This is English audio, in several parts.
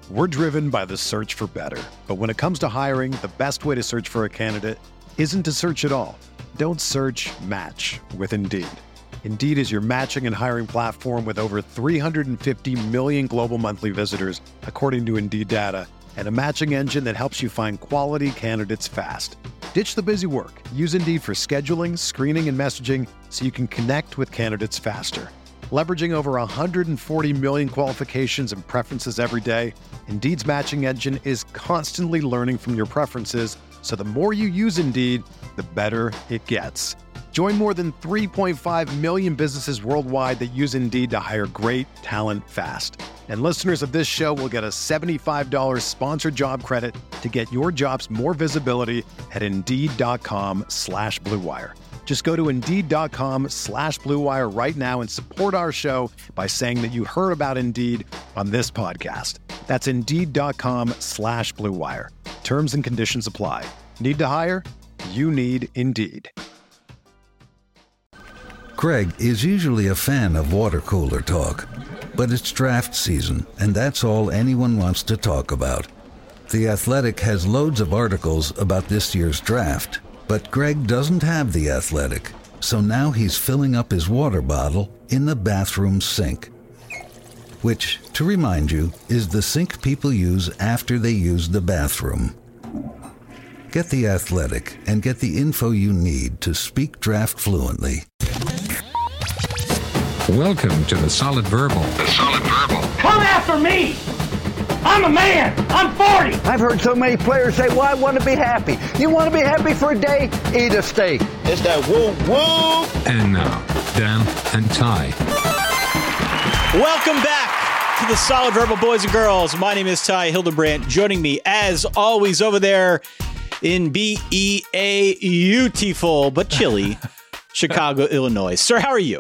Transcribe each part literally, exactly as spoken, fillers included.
We're driven by the search for better. But when it comes to hiring, the best way to search for a candidate isn't to search at all. Don't search, match with Indeed. Indeed is your matching and hiring platform with over three hundred fifty million global monthly visitors, according to Indeed data, and a matching engine that helps you find quality candidates fast. Ditch the busy work. Use Indeed for scheduling, screening, and messaging so you can connect with candidates faster. Leveraging over one hundred forty million qualifications and preferences every day, Indeed's matching engine is constantly learning from your preferences, so the more you use Indeed, the better it gets. Join more than three point five million businesses worldwide that use Indeed to hire great talent fast. And listeners of this show will get a seventy-five dollars sponsored job credit to get your jobs more visibility at Indeed.com slash Blue Wire. Just go to Indeed.com slash Blue Wire right now and support our show by saying that you heard about Indeed on this podcast. That's Indeed.com slash Blue Wire. Terms and conditions apply. Need to hire? You need Indeed. Greg is usually a fan of water cooler talk, but it's draft season, and that's all anyone wants to talk about. The Athletic has loads of articles about this year's draft, but Greg doesn't have The Athletic, so now he's filling up his water bottle in the bathroom sink, which, to remind you, is the sink people use after they use the bathroom. Get The Athletic and get the info you need to speak draft fluently. Welcome to the Solid Verbal. The Solid Verbal. Come after me! I'm a man! I'm forty! I've heard so many players say, well, I want to be happy. You want to be happy for a day? Eat a steak. It's that woo woo! And now, Dan and Ty. Welcome back to the Solid Verbal, boys and girls. My name is Ty Hildenbrandt. Joining me, as always, over there in B E A beautiful but chilly Chicago, Illinois. Sir, how are you?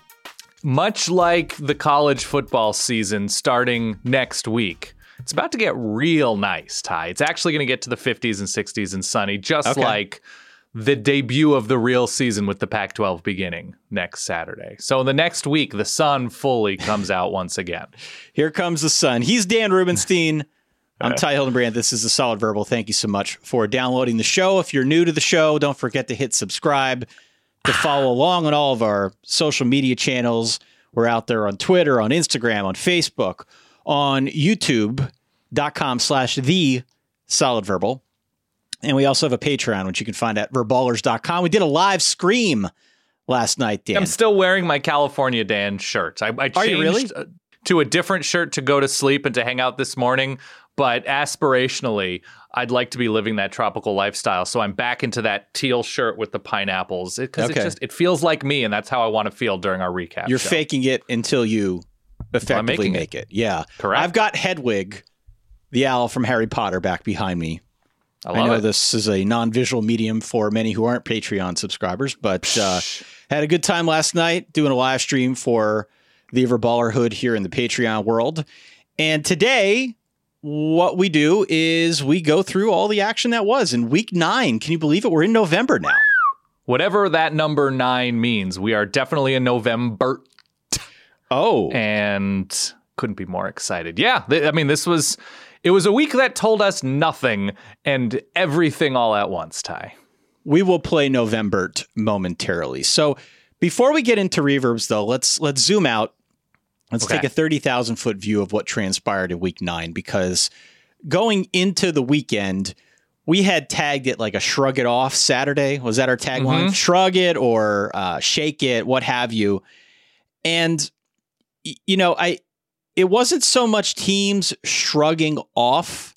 Much like the college football season starting next week, it's about to get real nice, Ty. It's actually going to get to the fifties and sixties and sunny, just okay. like the debut of the real season with the Pac twelve beginning next Saturday. So in the next week, the sun fully comes out once again. Here comes the sun. He's Dan Rubenstein. I'm Ty Hildenbrandt. This is the Solid Verbal. Thank you so much for downloading the show. If you're new to the show, don't forget to hit subscribe, to follow along on all of our social media channels. We're out there on Twitter, on Instagram, on Facebook, on YouTube.com slash the Solid Verbal. And we also have a Patreon, which you can find at verballers dot com. We did a live scream last night, Dan. I'm still wearing my California Dan shirt. I, I changed Are you really? to a different shirt to go to sleep and to hang out this morning. But aspirationally, I'd like to be living that tropical lifestyle. So I'm back into that teal shirt with the pineapples. Because it, okay. it just it feels like me, and that's how I want to feel during our recap. You're show. faking it until you effectively make it. it. Yeah. Correct. I've got Hedwig, the owl from Harry Potter, back behind me. I, love I know it. This is a non-visual medium for many who aren't Patreon subscribers, but uh, had a good time last night doing a live stream for the Verballerhood here in the Patreon world. And today, what we do is we go through all the action that was in week nine. Can you believe it? We're in November now. Whatever that number nine means, we are definitely in November. Oh. And couldn't be more excited. Yeah. Th- I mean, this was, it was a week that told us nothing and everything all at once, Ty. We will play November t- momentarily. So before we get into reverbs, though, let's let's zoom out. Let's okay. take a thirty thousand foot view of what transpired in week nine, because going into the weekend, we had tagged it like a shrug it off Saturday. Was that our tagline? Mm-hmm. Shrug it or uh, shake it, what have you. And, you know, I it wasn't so much teams shrugging off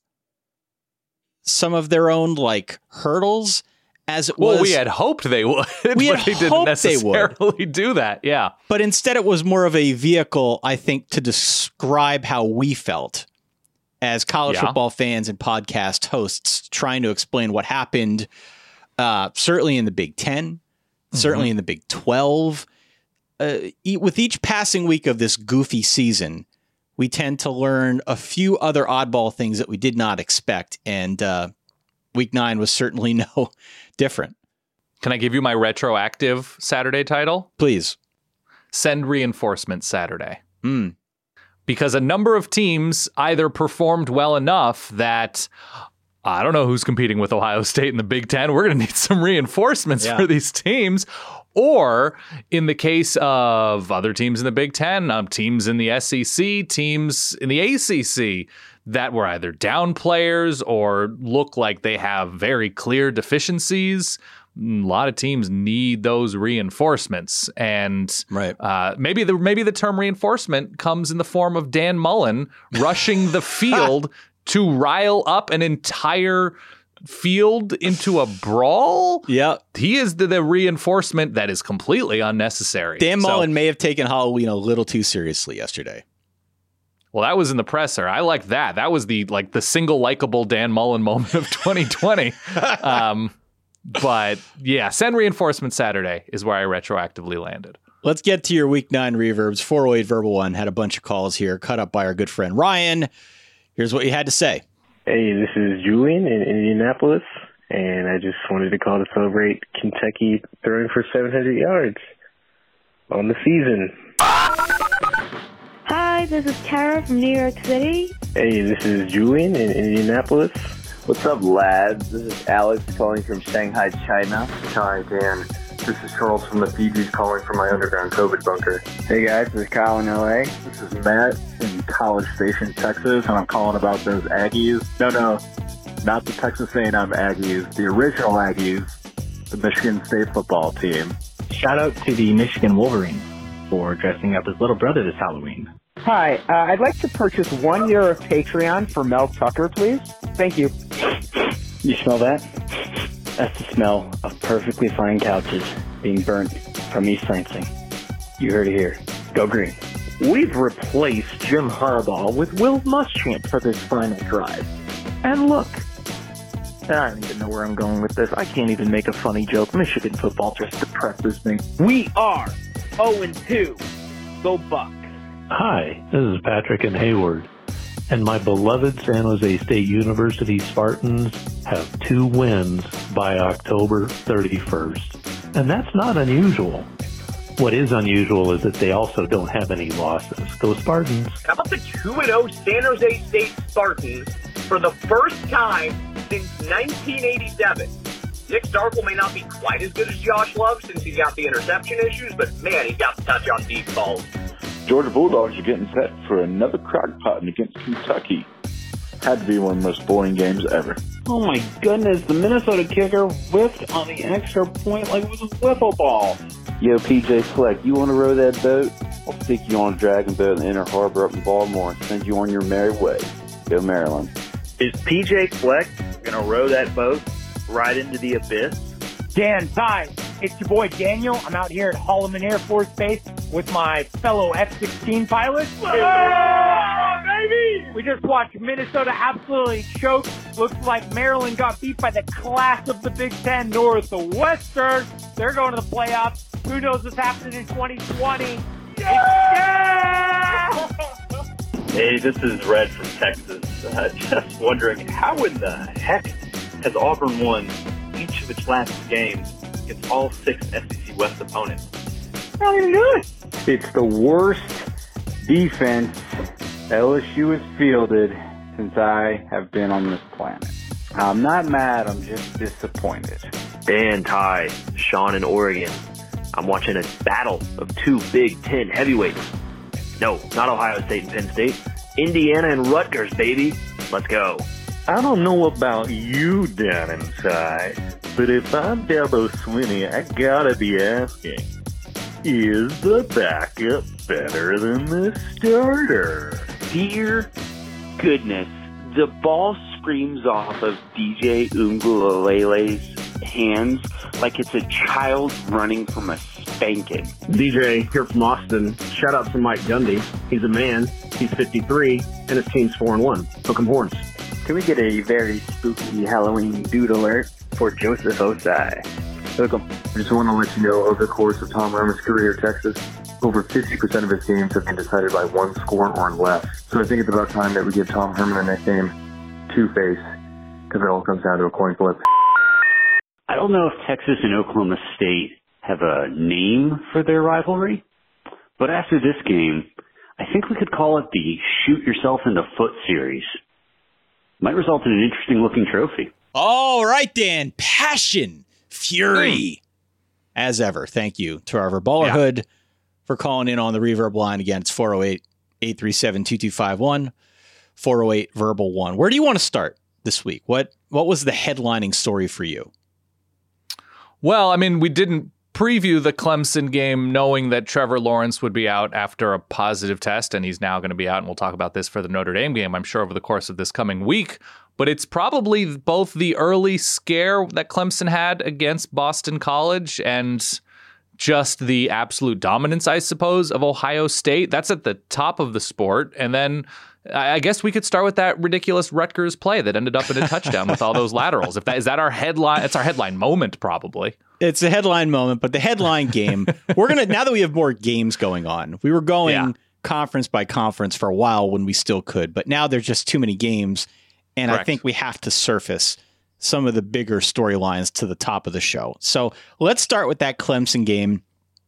some of their own like hurdles as it well, was. We had hoped they would. We had but they didn't hoped necessarily they would. do that. Yeah. But instead, it was more of a vehicle, I think, to describe how we felt as college yeah. football fans and podcast hosts, trying to explain what happened, uh, certainly in the Big Ten, mm-hmm. certainly in the Big twelve. Uh, e- with each passing week of this goofy season, we tend to learn a few other oddball things that we did not expect. And uh, week nine was certainly no different. Can I give you my retroactive Saturday title? Please. Send Reinforcements Saturday. Mm. because a number of teams either performed well enough that I don't know who's competing with Ohio State in the Big Ten. We're going to need some reinforcements yeah. for these teams. Or in the case of other teams in the Big Ten, um, teams in the S E C, teams in the A C C that were either down players or look like they have very clear deficiencies. A lot of teams need those reinforcements, and right. uh, maybe the maybe the term reinforcement comes in the form of Dan Mullen rushing the field to rile up an entire field into a brawl. Yeah, he is the, the reinforcement that is completely unnecessary. Dan so, Mullen may have taken Halloween a little too seriously yesterday. Well, that was in the presser. I like that. That was the like the single likable Dan Mullen moment of twenty twenty. um, but yeah, send reinforcement Saturday is where I retroactively landed. Let's get to your week nine reverbs. four oh eight Verbal One had a bunch of calls here, cut up by our good friend Ryan. Here's what you had to say. Hey, this is Julian in Indianapolis, and I just wanted to call to celebrate Kentucky throwing for seven hundred yards on the season. Hi, this is Tara from New York City. Hey, this is Julian in Indianapolis. What's up, lads? This is Alex calling from Shanghai, China. Hi, Dan. This is Charles from the Fijis calling from my underground COVID bunker. Hey guys, this is Kyle in L A. This is Matt in College Station, Texas, and I'm calling about those Aggies. No, no, not the Texas A and M Aggies, the original Aggies, the Michigan State football team. Shout out to the Michigan Wolverines for dressing up as little brother this Halloween. Hi, uh, I'd like to purchase one year of Patreon for Mel Tucker, please. Thank you. You smell that? That's the smell of perfectly fine couches being burnt from East Lansing. You heard it here. Go green. We've replaced Jim Harbaugh with Will Muschamp for this final drive. And look, I don't even know where I'm going with this. I can't even make a funny joke. Michigan football just depresses me. We are oh and two. Go Bucks. Hi, this is Patrick in Hayward. And my beloved San Jose State University Spartans have two wins by October thirty-first. And that's not unusual. What is unusual is that they also don't have any losses. Go Spartans. How about the two and oh San Jose State Spartans for the first time since nineteen eighty-seven? Nick Starkel may not be quite as good as Josh Love since he's got the interception issues, but man, he's got the touch on deep balls. Georgia Bulldogs are getting set for another crockpotting against Kentucky. Had to be one of the most boring games ever. Oh my goodness, the Minnesota kicker whiffed on the extra point like it was a wiffle ball. Yo, P J Fleck, you want to row that boat? I'll stick you on a dragon boat in the Inner Harbor up in Baltimore and send you on your merry way. Go Maryland. Is P J Fleck going to row that boat right into the abyss? Dan, hi. It's your boy Daniel. I'm out here at Holloman Air Force Base with my fellow F sixteen pilots. Oh, baby! We just watched Minnesota absolutely choke. Looks like Maryland got beat by the class of the Big Ten Northwestern. They're going to the playoffs. Who knows what's happening in twenty twenty? Yeah! Hey, this is Red from Texas. Uh, just wondering, how in the heck has Auburn won each of its last games against all six S E C West opponents? How are you doing? It's the worst defense L S U has fielded since I have been on this planet. I'm not mad, I'm just disappointed. Dan, Ty, Sean in Oregon. I'm watching a battle of two Big Ten heavyweights. No, not Ohio State and Penn State. Indiana and Rutgers, baby. Let's go. I don't know about you down inside, but if I'm Dabo Swinney, I gotta be asking, is the backup better than the starter? Dear goodness, the ball screams off of D J Uiagalelei's hands like it's a child running from a spanking. D J here from Austin. Shout out to Mike Gundy. He's a man. He's fifty-three, and his team's four and one. Hook 'em horns. Can we get a very spooky Halloween dude alert for Joseph Osai? Hook 'em. I just want to let you know, over the course of Tom Herman's career at Texas, over fifty percent of his games have been decided by one score or less. So I think it's about time that we give Tom Herman the nickname Two-Face, because it all comes down to a coin flip. I don't know if Texas and Oklahoma State have a name for their rivalry, but after this game, I think we could call it the Shoot Yourself in the Foot series. Might result in an interesting looking trophy. All right, Dan. Passion, fury, as ever. Thank you to our Verballerhood yeah. for calling in on the Reverb line. Again, it's four oh eight, eight three seven, two two five one, four oh eight, verbal one. Where do you want to start this week? What What was the headlining story for you? Well, I mean, we didn't preview the Clemson game knowing that Trevor Lawrence would be out after a positive test, and he's now going to be out, and we'll talk about this for the Notre Dame game, I'm sure, over the course of this coming week. But it's probably both the early scare that Clemson had against Boston College and just the absolute dominance, I suppose, of Ohio State. That's at the top of the sport. And then I guess we could start with that ridiculous Rutgers play that ended up in a touchdown with all those laterals. If that is that our headline, it's our headline moment, probably. It's a headline moment, but the headline game, we're going to, now that we have more games going on, we were going yeah. conference by conference for a while when we still could, but now there's just too many games. And Correct. I think we have to surface some of the bigger storylines to the top of the show. So let's start with that Clemson game.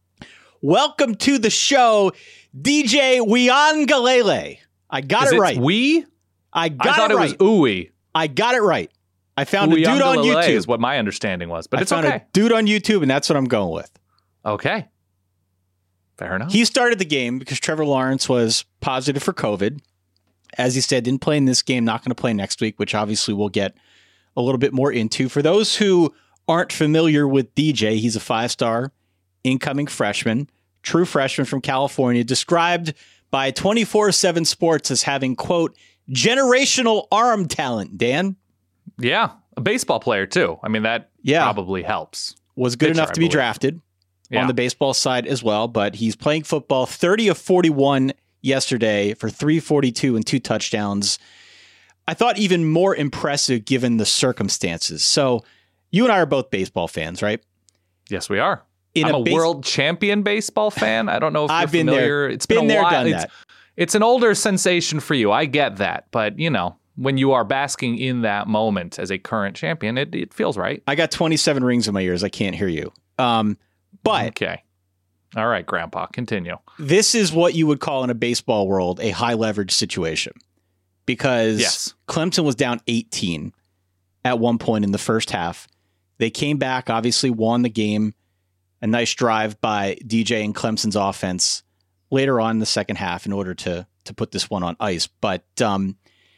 Welcome to the show, D J Uiagalelei. I got Is it it right. We? I got I thought it right. it was ooey. I got it right. I found a dude on YouTube. Is what my understanding was, but I it's found okay. a dude on YouTube, and that's what I'm going with. Okay. Fair enough. He started the game because Trevor Lawrence was positive for COVID. As he said, didn't play in this game, not going to play next week, which obviously we'll get a little bit more into. For those who aren't familiar with D J, he's a five-star incoming freshman, true freshman from California, described by twenty-four seven Sports as having, quote, generational arm talent, Dan. Yeah, a baseball player, too. I mean, that yeah. probably helps. Was good Pitcher, enough to be drafted yeah. on the baseball side as well, but he's playing football, thirty of forty-one yesterday for three forty-two and two touchdowns. I thought even more impressive given the circumstances. So you and I are both baseball fans, right? Yes, we are. In I'm a, a base- world champion baseball fan. I don't know if I've you're been familiar. there. It's been, been a there, while. done It's, that. it's an older sensation for you. I get that. But, you know, when you are basking in that moment as a current champion, it, it feels right. I got twenty-seven rings in my ears. I can't hear you. Um, but okay. All right, Grandpa, continue. This is what you would call in a baseball world a high leverage situation because yes. Clemson was down eighteen at one point in the first half. They came back, obviously won the game. A nice drive by D J and Clemson's offense later on in the second half in order to to put this one on ice. But, um,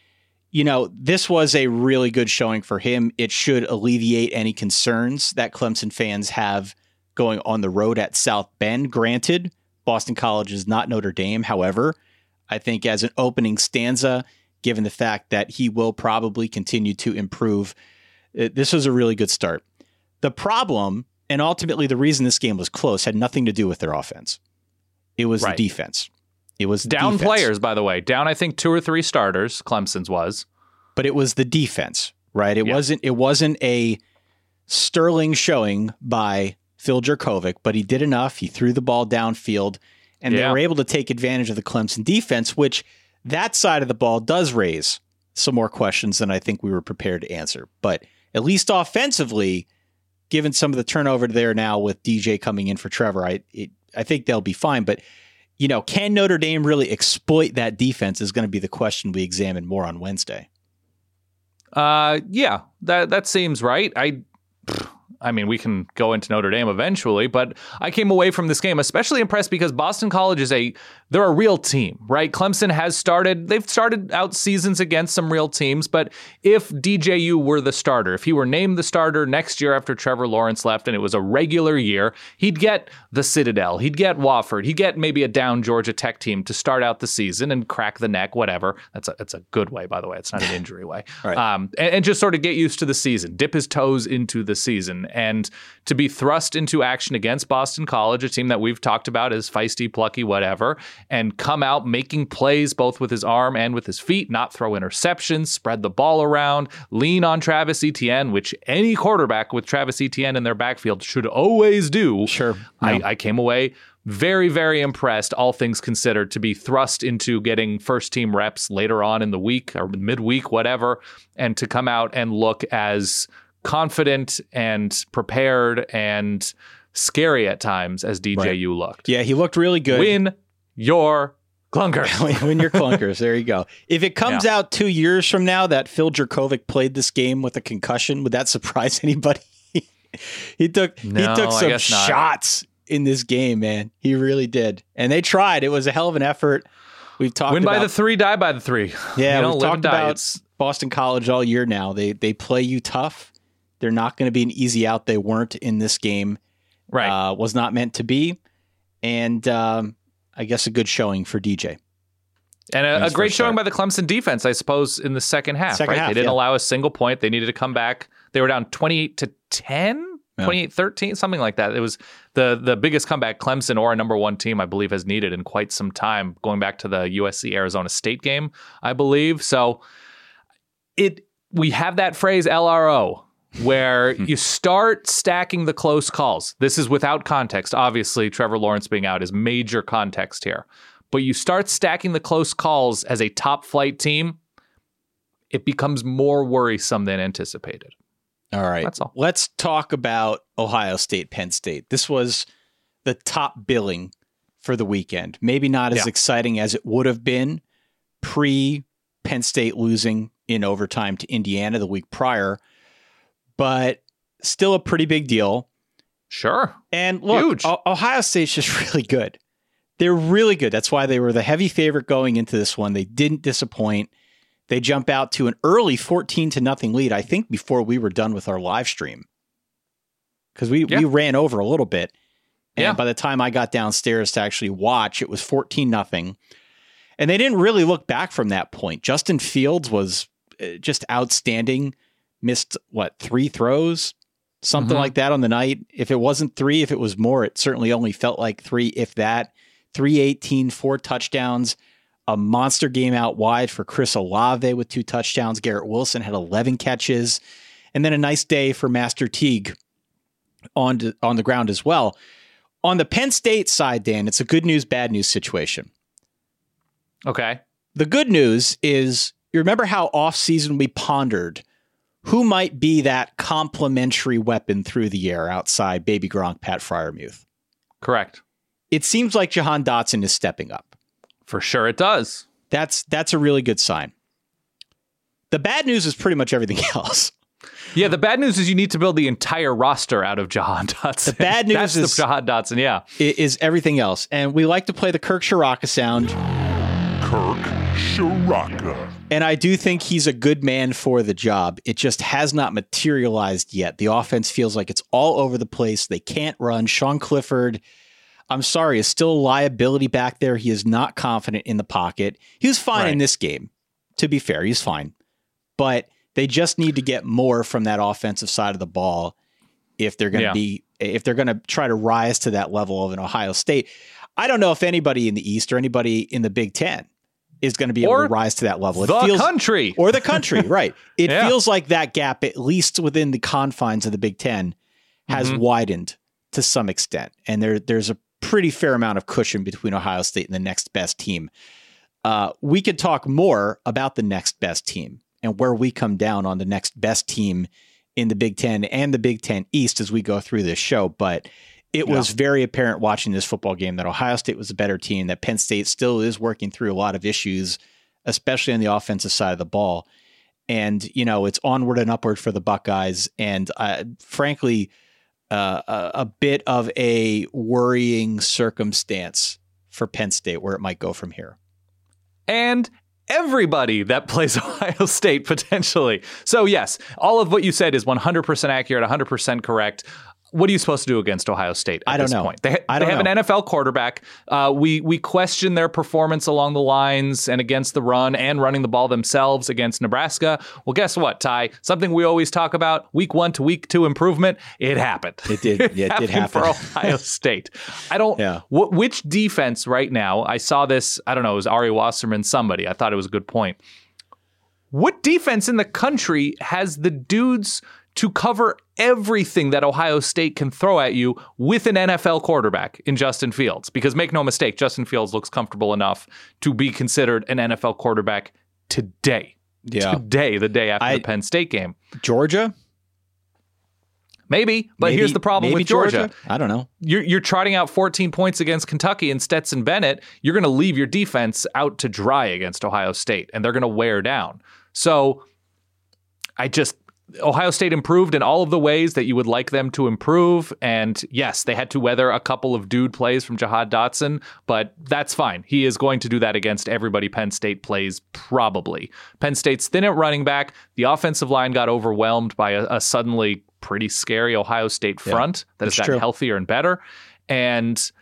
you know, this was a really good showing for him. It should alleviate any concerns that Clemson fans have going on the road at South Bend. Granted, Boston College is not Notre Dame. However, I think as an opening stanza, given the fact that he will probably continue to improve, this was a really good start. The problem, and ultimately the reason this game was close, had nothing to do with their offense. It was right. the defense. It was down defense. players, by the way. Down, I think, two or three starters, Clemson's was. But it was the defense, right? It yeah. wasn't it wasn't a sterling showing by Phil Jurkovec, but he did enough. He threw the ball downfield, and yeah. they were able to take advantage of the Clemson defense, which that side of the ball does raise some more questions than I think we were prepared to answer. But at least offensively, given some of the turnover there now with D J coming in for Trevor, I it, I think they'll be fine. But, you know, can Notre Dame really exploit that defense is going to be the question we examine more on Wednesday. Uh, yeah, that that seems right. I, I mean, we can go into Notre Dame eventually, but I came away from this game especially impressed because Boston College is a, they're a real team, right? Clemson has started, they've started out seasons against some real teams, but if D J U were the starter, if he were named the starter next year after Trevor Lawrence left and it was a regular year, he'd get the Citadel, he'd get Wofford, he'd get maybe a down Georgia Tech team to start out the season and crack the neck, whatever. That's a, that's a good way, by the way. It's not an injury way. Right. Um, and, and just sort of get used to the season, dip his toes into the season. And to be thrust into action against Boston College, a team that we've talked about as feisty, plucky, whatever, and come out making plays both with his arm and with his feet, not throw interceptions, spread the ball around, lean on Travis Etienne, which any quarterback with Travis Etienne in their backfield should always do. Sure. I, No. I came away very, very impressed, all things considered, to be thrust into getting first team reps later on in the week or midweek, whatever, and to come out and look as confident and prepared and scary at times as D J U Right. looked. Yeah, he looked really good. Win your Clunkers. Win your clunkers. There you go. If it comes Yeah. out two years from now that Phil Jerkovic played this game with a concussion, would that surprise anybody? he took No, he took I some guess not. shots in this game, man. He really did. And they tried. It was a hell of an effort. We've talked Win about by the three, die by the three. Yeah, you know, we've live talked and die. about It's- Boston College all year now. They they play you tough. They're not going to be an easy out. They weren't in this game. Right. Uh, was not meant to be. And um, I guess a good showing for D J. And a, a His great first showing start. by the Clemson defense, I suppose, in the second half. Second right? half, they didn't yeah. allow a single point. They needed to come back. They were down twenty-eight to ten, Yeah. twenty-eight thirteen, something like that. It was the the biggest comeback Clemson or a number one team, I believe, has needed in quite some time, going back to the U S C Arizona State game, I believe. So it we have that phrase L R O, where you start stacking the close calls. This is without context. Obviously, Trevor Lawrence being out is major context here. But you start stacking the close calls as a top flight team, it becomes more worrisome than anticipated. All right. That's all. Let's talk about Ohio State, Penn State. This was the top billing for the weekend. Maybe not as Yeah. exciting as it would have been pre Penn State losing in overtime to Indiana the week prior, but still a pretty big deal. Sure. And look, Huge. O- Ohio State's just really good. They're really good. That's why they were the heavy favorite going into this one. They didn't disappoint. They jump out to an early fourteen to nothing lead, I think, before we were done with our live stream. Because we, Yeah. we ran over a little bit. And Yeah. by the time I got downstairs to actually watch, it was fourteen nothing. And they didn't really look back from that point. Justin Fields was uh, just outstanding. Missed, what, three throws? Something Mhm. like that on the night. If it wasn't three, if it was more, it certainly only felt like three, if that. three eighteen, four touchdowns. A monster game out wide for Chris Olave with two touchdowns. Garrett Wilson had eleven catches. And then a nice day for Master Teague on, to, on the ground as well. On the Penn State side, Dan, it's a good news, bad news situation. Okay. The good news is, you remember how offseason we pondered who might be that complementary weapon through the air outside Baby Gronk, Pat Freiermuth? Correct. It seems like Jahan Dotson is stepping up. For sure it does. That's that's a really good sign. The bad news is pretty much everything else. Yeah, the bad news is you need to build the entire roster out of Jahan Dotson. The bad news That's is the Jahan Dotson, yeah. i- is everything else. And we like to play the Kirk Shiraka sound. Kirk Shiraka. And I do think he's a good man for the job. It just has not materialized yet. The offense feels like it's all over the place. They can't run. Sean Clifford, I'm sorry, is still a liability back there. He is not confident in the pocket. He was fine in Right. this game. To be fair, he's fine. But they just need to get more from that offensive side of the ball if they're going to Yeah. be if they're going to try to rise to that level of an Ohio State. I don't know if anybody in the East or anybody in the Big Ten is going to be able Or to rise to that level. It the feels, country. or the country, right? It Yeah. feels like that gap, at least within the confines of the Big Ten, has Mhm. widened to some extent, and there there's a pretty fair amount of cushion between Ohio State and the next best team. Uh, we could talk more about the next best team and where we come down on the next best team in the Big Ten and the Big Ten East as we go through this show, but it was very apparent watching this football game that Ohio State was a better team, that Penn State still is working through a lot of issues, especially on the offensive side of the ball. And, you know, it's onward and upward for the Buckeyes. And uh, frankly, uh, a, a bit of a worrying circumstance for Penn State where it might go from here. And everybody that plays Ohio State potentially. So yes, all of what you said is one hundred percent accurate, one hundred percent correct. What are you supposed to do against Ohio State at I don't this know. point? They, I they don't have know. an N F L quarterback. Uh, we we question their performance along the lines and against the run and running the ball themselves against Nebraska. Well, guess what, Ty? Something we always talk about, week one to week two improvement, it happened. It did. Yeah, it did happened happen. for Ohio State. I don't, Yeah. wh- which defense right now, I saw this, I don't know, it was Ari Wasserman, somebody. I thought it was a good point. What defense in the country has the dudes to cover everything that Ohio State can throw at you with an N F L quarterback in Justin Fields? Because make no mistake, Justin Fields looks comfortable enough to be considered an N F L quarterback today. Yeah. Today, the day after I- the Penn State game. Georgia? Maybe, but Maybe- here's the problem maybe with Georgia. Georgia? I don't know. You're, you're trotting out fourteen points against Kentucky and Stetson Bennett. You're going to leave your defense out to dry against Ohio State, and they're going to wear down. So I just, Ohio State improved in all of the ways that you would like them to improve. And yes, they had to weather a couple of dude plays from Jahad Dotson, but that's fine. He is going to do that against everybody Penn State plays, probably. Penn State's thin at running back. The offensive line got overwhelmed by a, a suddenly pretty scary Ohio State front Yeah, that has that's gotten true. healthier and better. And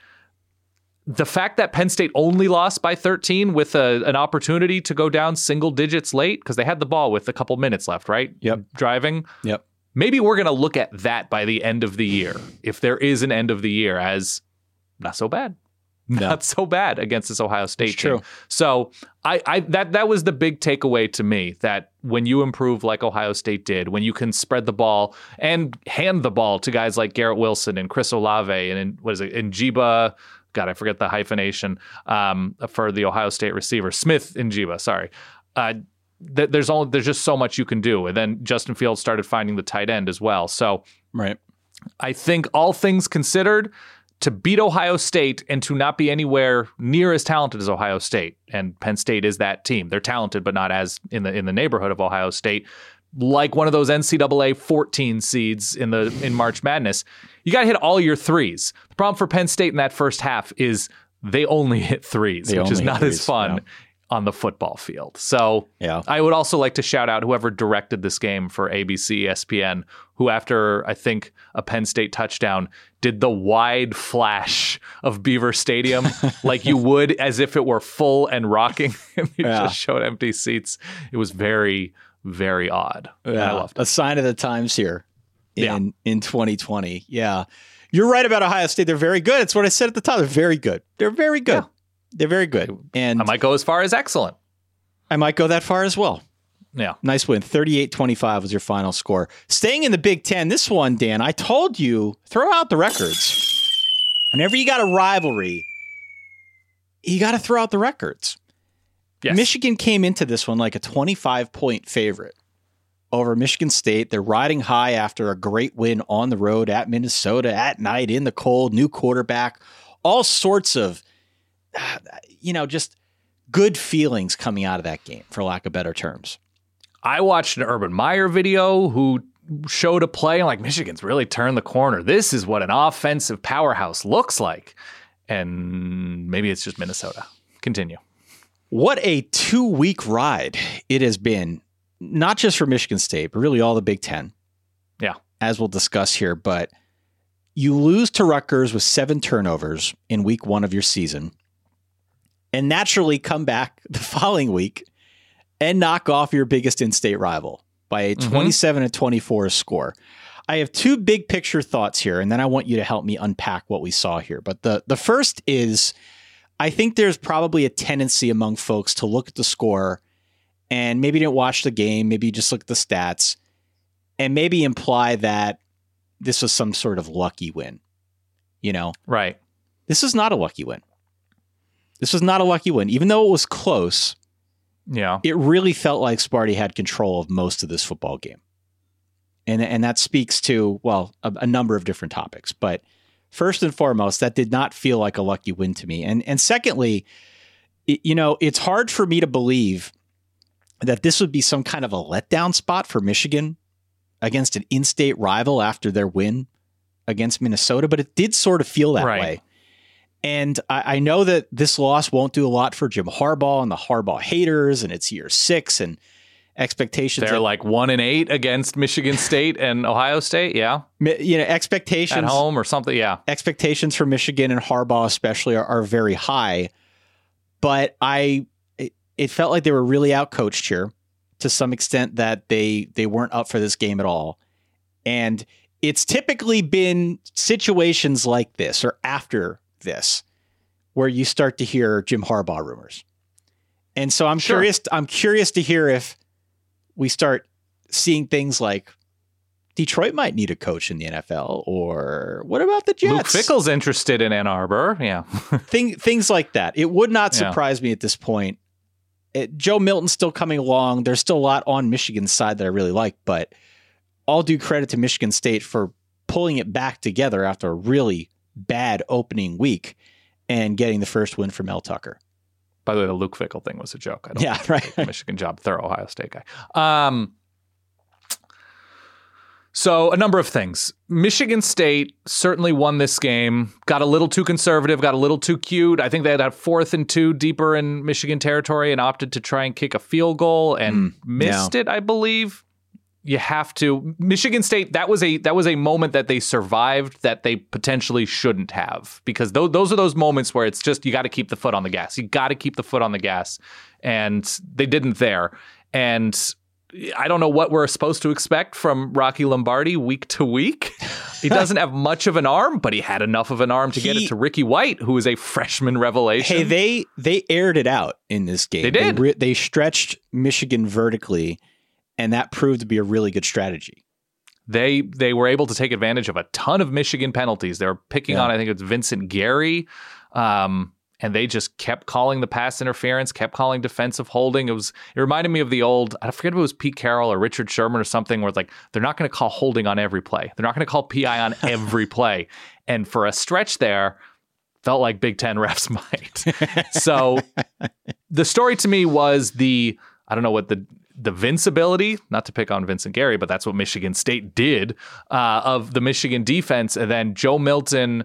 the fact that Penn State only lost by thirteen with a, an opportunity to go down single digits late, because they had the ball with a couple minutes left, right? Yep. Driving. Yep. Maybe we're going to look at that by the end of the year, if there is an end of the year, as not so bad. Not so bad against this Ohio State It's team. true. So I, I that that was the big takeaway to me, that when you improve like Ohio State did, when you can spread the ball and hand the ball to guys like Garrett Wilson and Chris Olave and what is it, Njiba, God, I forget the hyphenation um, for the Ohio State receiver, Smith Njiba, sorry. Uh, th- there's only there's just so much you can do. And then Justin Fields started finding the tight end as well. So right. I think all things considered, to beat Ohio State and to not be anywhere near as talented as Ohio State, and Penn State is that team. They're talented, but not as in the in the neighborhood of Ohio State. Like one of those N C double A fourteen seeds in the in March Madness, you got to hit all your threes. The problem for Penn State in that first half is they only hit threes, They which is only hit not threes, as fun yeah. on the football field. So Yeah. I would also like to shout out whoever directed this game for A B C, E S P N, who after, I think, a Penn State touchdown, did the wide flash of Beaver Stadium like you would as if it were full and rocking. And you Yeah. just showed empty seats. It was very, very odd. And I Yeah, loved it. a sign of the times here in Yeah. in twenty twenty. Yeah, you're right about Ohio State. They're very good. It's what I said at the top. They're very good. They're very good. They're very good. And I might go as far as excellent. I might go that far as well. Yeah. Nice win. thirty-eight twenty-five was your final score. Staying in the Big Ten, this one, Dan, I told you, throw out the records. Whenever you got a rivalry, you got to throw out the records. Yes. Michigan came into this one like a twenty-five point favorite over Michigan State. They're riding high after a great win on the road at Minnesota at night in the cold, new quarterback, all sorts of, you know, just good feelings coming out of that game, for lack of better terms. I watched an Urban Meyer video who showed a play. I'm like, Michigan's really turned the corner. This is what an offensive powerhouse looks like. And maybe it's just Minnesota. Continue. What a two-week ride it has been, not just for Michigan State, but really all the Big Ten. Yeah. As we'll discuss here. But you lose to Rutgers with seven turnovers in week one of your season, and naturally come back the following week and knock off your biggest in-state rival by a twenty-seven to twenty-four score. I have two big picture thoughts here, and then I want you to help me unpack what we saw here. But the, the first is, I think there's probably a tendency among folks to look at the score and maybe didn't watch the game, maybe just look at the stats, and maybe imply that this was some sort of lucky win. You know? Right. This is not a lucky win. This was not a lucky win. Even though it was close, yeah, it really felt like Sparty had control of most of this football game. And, and that speaks to, well, a, a number of different topics. But first and foremost, that did not feel like a lucky win to me. And, and secondly, it, you know, it's hard for me to believe that this would be some kind of a letdown spot for Michigan against an in-state rival after their win against Minnesota, but it did sort of feel that Right. way. And I, I know that this loss won't do a lot for Jim Harbaugh and the Harbaugh haters, and it's year six and expectations. They're that- like one and eight against Michigan State and Ohio State. Yeah. you know, expectations At home or something. Yeah. expectations for Michigan and Harbaugh especially are, are very high. But I, it, it felt like they were really outcoached here to some extent, that they they weren't up for this game at all. And it's typically been situations like this or after this where you start to hear Jim Harbaugh rumors. And so I'm Sure. curious. I'm curious to hear if we start seeing things like Detroit might need a coach in the N F L, or what about the Jets? Luke Fickell's interested in Ann Arbor. Yeah. Thing, things like that. It would not Yeah. surprise me at this point. It, Joe Milton's still coming along. There's still a lot on Michigan's side that I really like, but all due credit to Michigan State for pulling it back together after a really bad opening week and getting the first win for Mel Tucker. By the way, the Luke Fickell thing was a joke. I don't yeah, right. Michigan job, thorough Ohio State guy. Um, so a number of things. Michigan State certainly won this game, got a little too conservative, got a little too cute. I think they had a fourth and two deeper in Michigan territory and opted to try and kick a field goal and mm, missed no. it, I believe. You have to. Michigan State, that was a that was a moment that they survived that they potentially shouldn't have, because those, those are those moments where it's just you got to keep the foot on the gas. You got to keep the foot on the gas. And they didn't there. And I don't know what we're supposed to expect from Rocky Lombardi week to week. He doesn't have much of an arm, but he had enough of an arm to he, get it to Ricky White, who is a freshman revelation. Hey, they they aired it out in this game. They did. They, re- they stretched Michigan vertically, and that proved to be a really good strategy. They they were able to take advantage of a ton of Michigan penalties. They were picking yeah. on, I think it's Vincent Gary, um, and they just kept calling the pass interference, kept calling defensive holding. It was it reminded me of the old, I forget if it was Pete Carroll or Richard Sherman or something, where it's like, they're not going to call holding on every play. They're not going to call P I on every play. And for a stretch there, felt like Big Ten refs might. So the story to me was the, I don't know what the, the Vince-ability, not to pick on Vincent Gary, but that's what Michigan State did, uh, of the Michigan defense. And then Joe Milton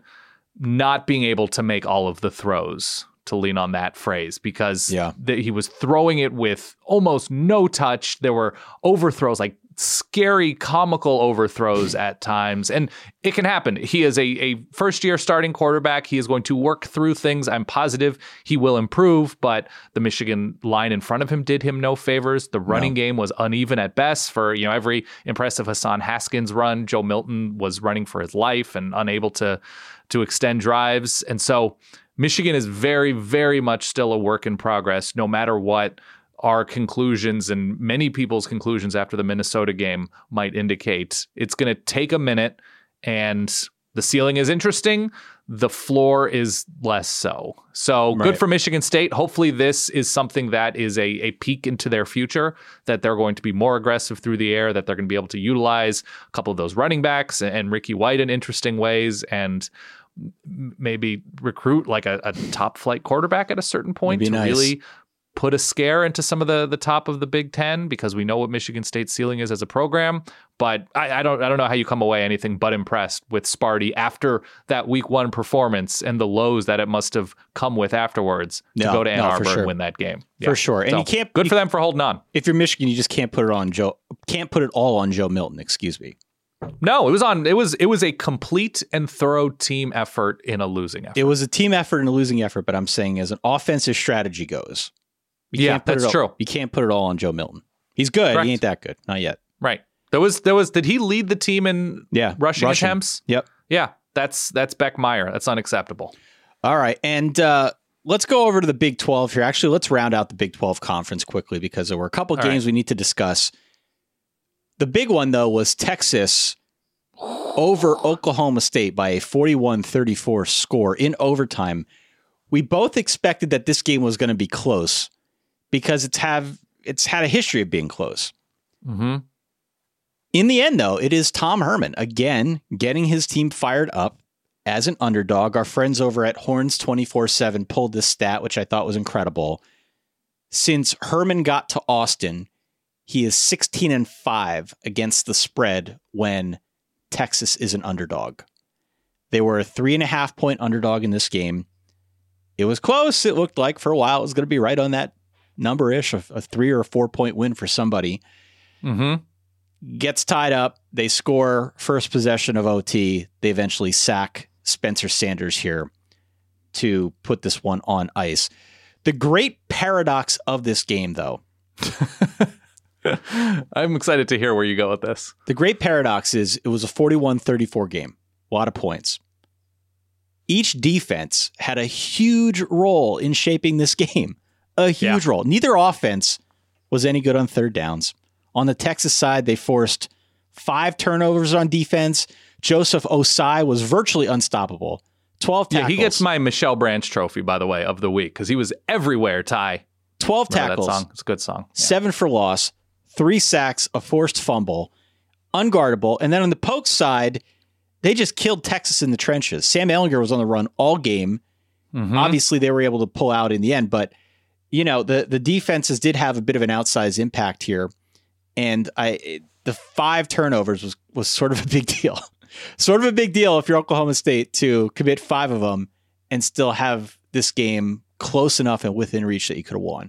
not being able to make all of the throws, to lean on that phrase, because yeah. th- he was throwing it with almost no touch. There were overthrows, like scary, comical overthrows at times. And it can happen. He is a, a first-year starting quarterback. He is going to work through things. I'm positive he will improve, but the Michigan line in front of him did him no favors. The running no. game was uneven at best. For, you know, every impressive Hassan Haskins run, Joe Milton was running for his life and unable to, to extend drives. And so Michigan is very, very much still a work in progress, no matter what our conclusions and many people's conclusions after the Minnesota game might indicate. It's going to take a minute, and the ceiling is interesting. The floor is less so. So right. Good for Michigan State. Hopefully this is something that is a, a peek into their future, that they're going to be more aggressive through the air, that they're going to be able to utilize a couple of those running backs and Ricky White in interesting ways, and maybe recruit like a, a top flight quarterback at a certain point to nice. really put a scare into some of the the top of the Big Ten, because we know what Michigan State's ceiling is as a program. But I, I don't I don't know how you come away anything but impressed with Sparty after that week one performance and the lows that it must have come with afterwards to no, go to Ann no, Arbor sure. and win that game. Yeah. For sure. And so, you can't good you, for them for holding on. If you're Michigan, you just can't put it on Joe can't put it all on Joe Milton, excuse me. No, it was on. It was it was a complete and thorough team effort in a losing effort. It was a team effort in a losing effort, but I'm saying as an offensive strategy goes, you yeah, can't put that's it all, true. You can't put it all on Joe Milton. He's good. Correct. He ain't that good. Not yet. Right. There was there was. Did he lead the team in yeah, rushing, rushing attempts? Yep. Yeah, that's that's Beck Meyer. That's unacceptable. All right, and uh, let's go over to the Big twelve here. Actually, let's round out the Big twelve conference quickly, because there were a couple all games right. we need to discuss. The big one, though, was Texas over Oklahoma State by a forty-one thirty-four score in overtime. We both expected that this game was going to be close, because it's have it's had a history of being close. Mm-hmm. In the end, though, it is Tom Herman again getting his team fired up as an underdog. Our friends over at Horns twenty-four seven pulled this stat, which I thought was incredible. Since Herman got to Austin, he is sixteen and five against the spread when Texas is an underdog. They were a three and a half point underdog in this game. It was close. It looked like for a while it was going to be right on that number-ish, a, a three or a four point win for somebody. Mm-hmm. Gets tied up. They score first possession of O T. They eventually sack Spencer Sanders here to put this one on ice. The great paradox of this game, though. I'm excited to hear where you go with this. The great paradox is it was a forty-one thirty-four game. A lot of points. Each defense had a huge role in shaping this game. A huge yeah. role. Neither offense was any good on third downs. On the Texas side, they forced five turnovers on defense. Joseph Osai was virtually unstoppable. twelve tackles. Yeah, he gets my Michelle Branch trophy, by the way, of the week, because he was everywhere, Ty. twelve Remember tackles. That song? It's a good song. Yeah. Seven for loss. Three sacks, a forced fumble. Unguardable. And then on the Pokes side, they just killed Texas in the trenches. Sam Ehlinger was on the run all game. Mm-hmm. Obviously, they were able to pull out in the end, but you know the the defenses did have a bit of an outsized impact here, and I it, the five turnovers was was sort of a big deal, sort of a big deal if you're Oklahoma State to commit five of them and still have this game close enough and within reach that you could have won.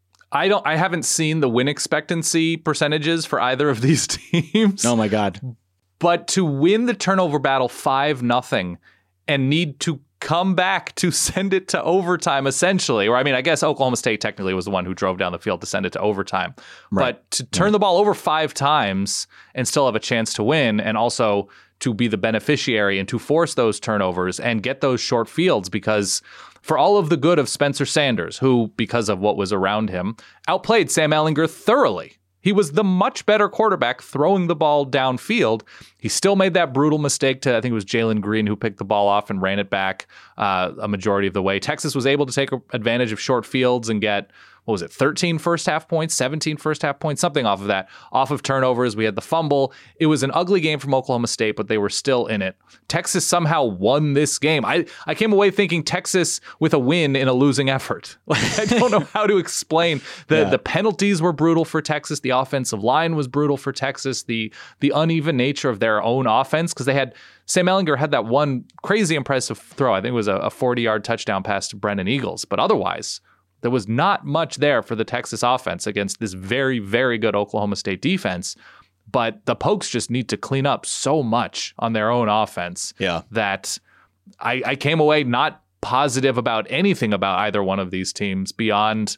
I don't. I haven't seen the win expectancy percentages for either of these teams. Oh my God! But to win the turnover battle five nothing and need to come back to send it to overtime, essentially, or I mean, I guess Oklahoma State technically was the one who drove down the field to send it to overtime. Right. But to turn right. the ball over five times and still have a chance to win, and also to be the beneficiary and to force those turnovers and get those short fields, because for all of the good of Spencer Sanders, who, because of what was around him, outplayed Sam Ehlinger thoroughly. He was the much better quarterback throwing the ball downfield. He still made that brutal mistake to, I think it was Jalen Green who picked the ball off and ran it back uh, a majority of the way. Texas was able to take advantage of short fields and get, what was it, thirteen first half points, seventeen first half points, something off of that, off of turnovers. We had the fumble. It was an ugly game from Oklahoma State, but they were still in it. Texas somehow won this game. I, I came away thinking Texas with a win in a losing effort. Like, I don't know how to explain. The, yeah. the penalties were brutal for Texas. The offensive line was brutal for Texas. The, the uneven nature of their own offense, because they had, Sam Ehlinger had that one crazy impressive throw. I think it was a, a forty-yard touchdown pass to Brennan Eagles. But otherwise, there was not much there for the Texas offense against this very, very good Oklahoma State defense. But the Pokes just need to clean up so much on their own offense yeah. that I, I came away not positive about anything about either one of these teams beyond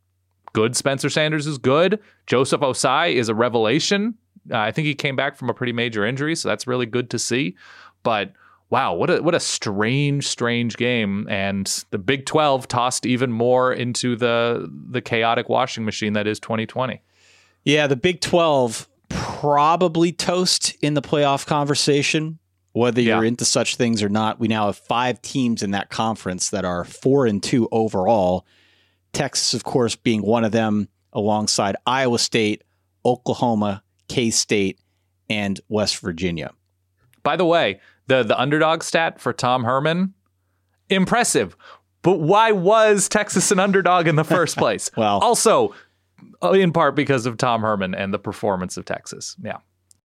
good. Spencer Sanders is good. Joseph Osai is a revelation. Uh, I think he came back from a pretty major injury, so that's really good to see. But wow, what a what a strange, strange game. And the Big twelve tossed even more into the the chaotic washing machine that is twenty twenty. Yeah, the Big twelve probably toast in the playoff conversation, whether you're yeah. into such things or not. We now have five teams in that conference that are four and two overall. Texas, of course, being one of them, alongside Iowa State, Oklahoma, K-State, and West Virginia. By the way, the the underdog stat for Tom Herman, impressive. But why was Texas an underdog in the first place? Well, also, in part because of Tom Herman and the performance of Texas. Yeah.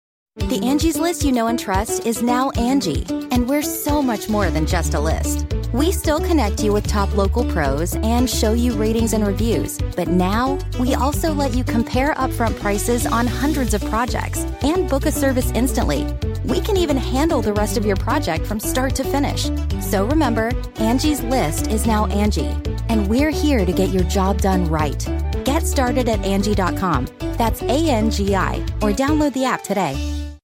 The Angie's List you know and trust is now Angie, and we're so much more than just a list. We still connect you with top local pros and show you ratings and reviews, but now we also let you compare upfront prices on hundreds of projects and book a service instantly. We can even handle the rest of your project from start to finish. So remember, Angie's List is now Angie, and we're here to get your job done right. Get started at Angie dot com. That's A N G I, or download the app today.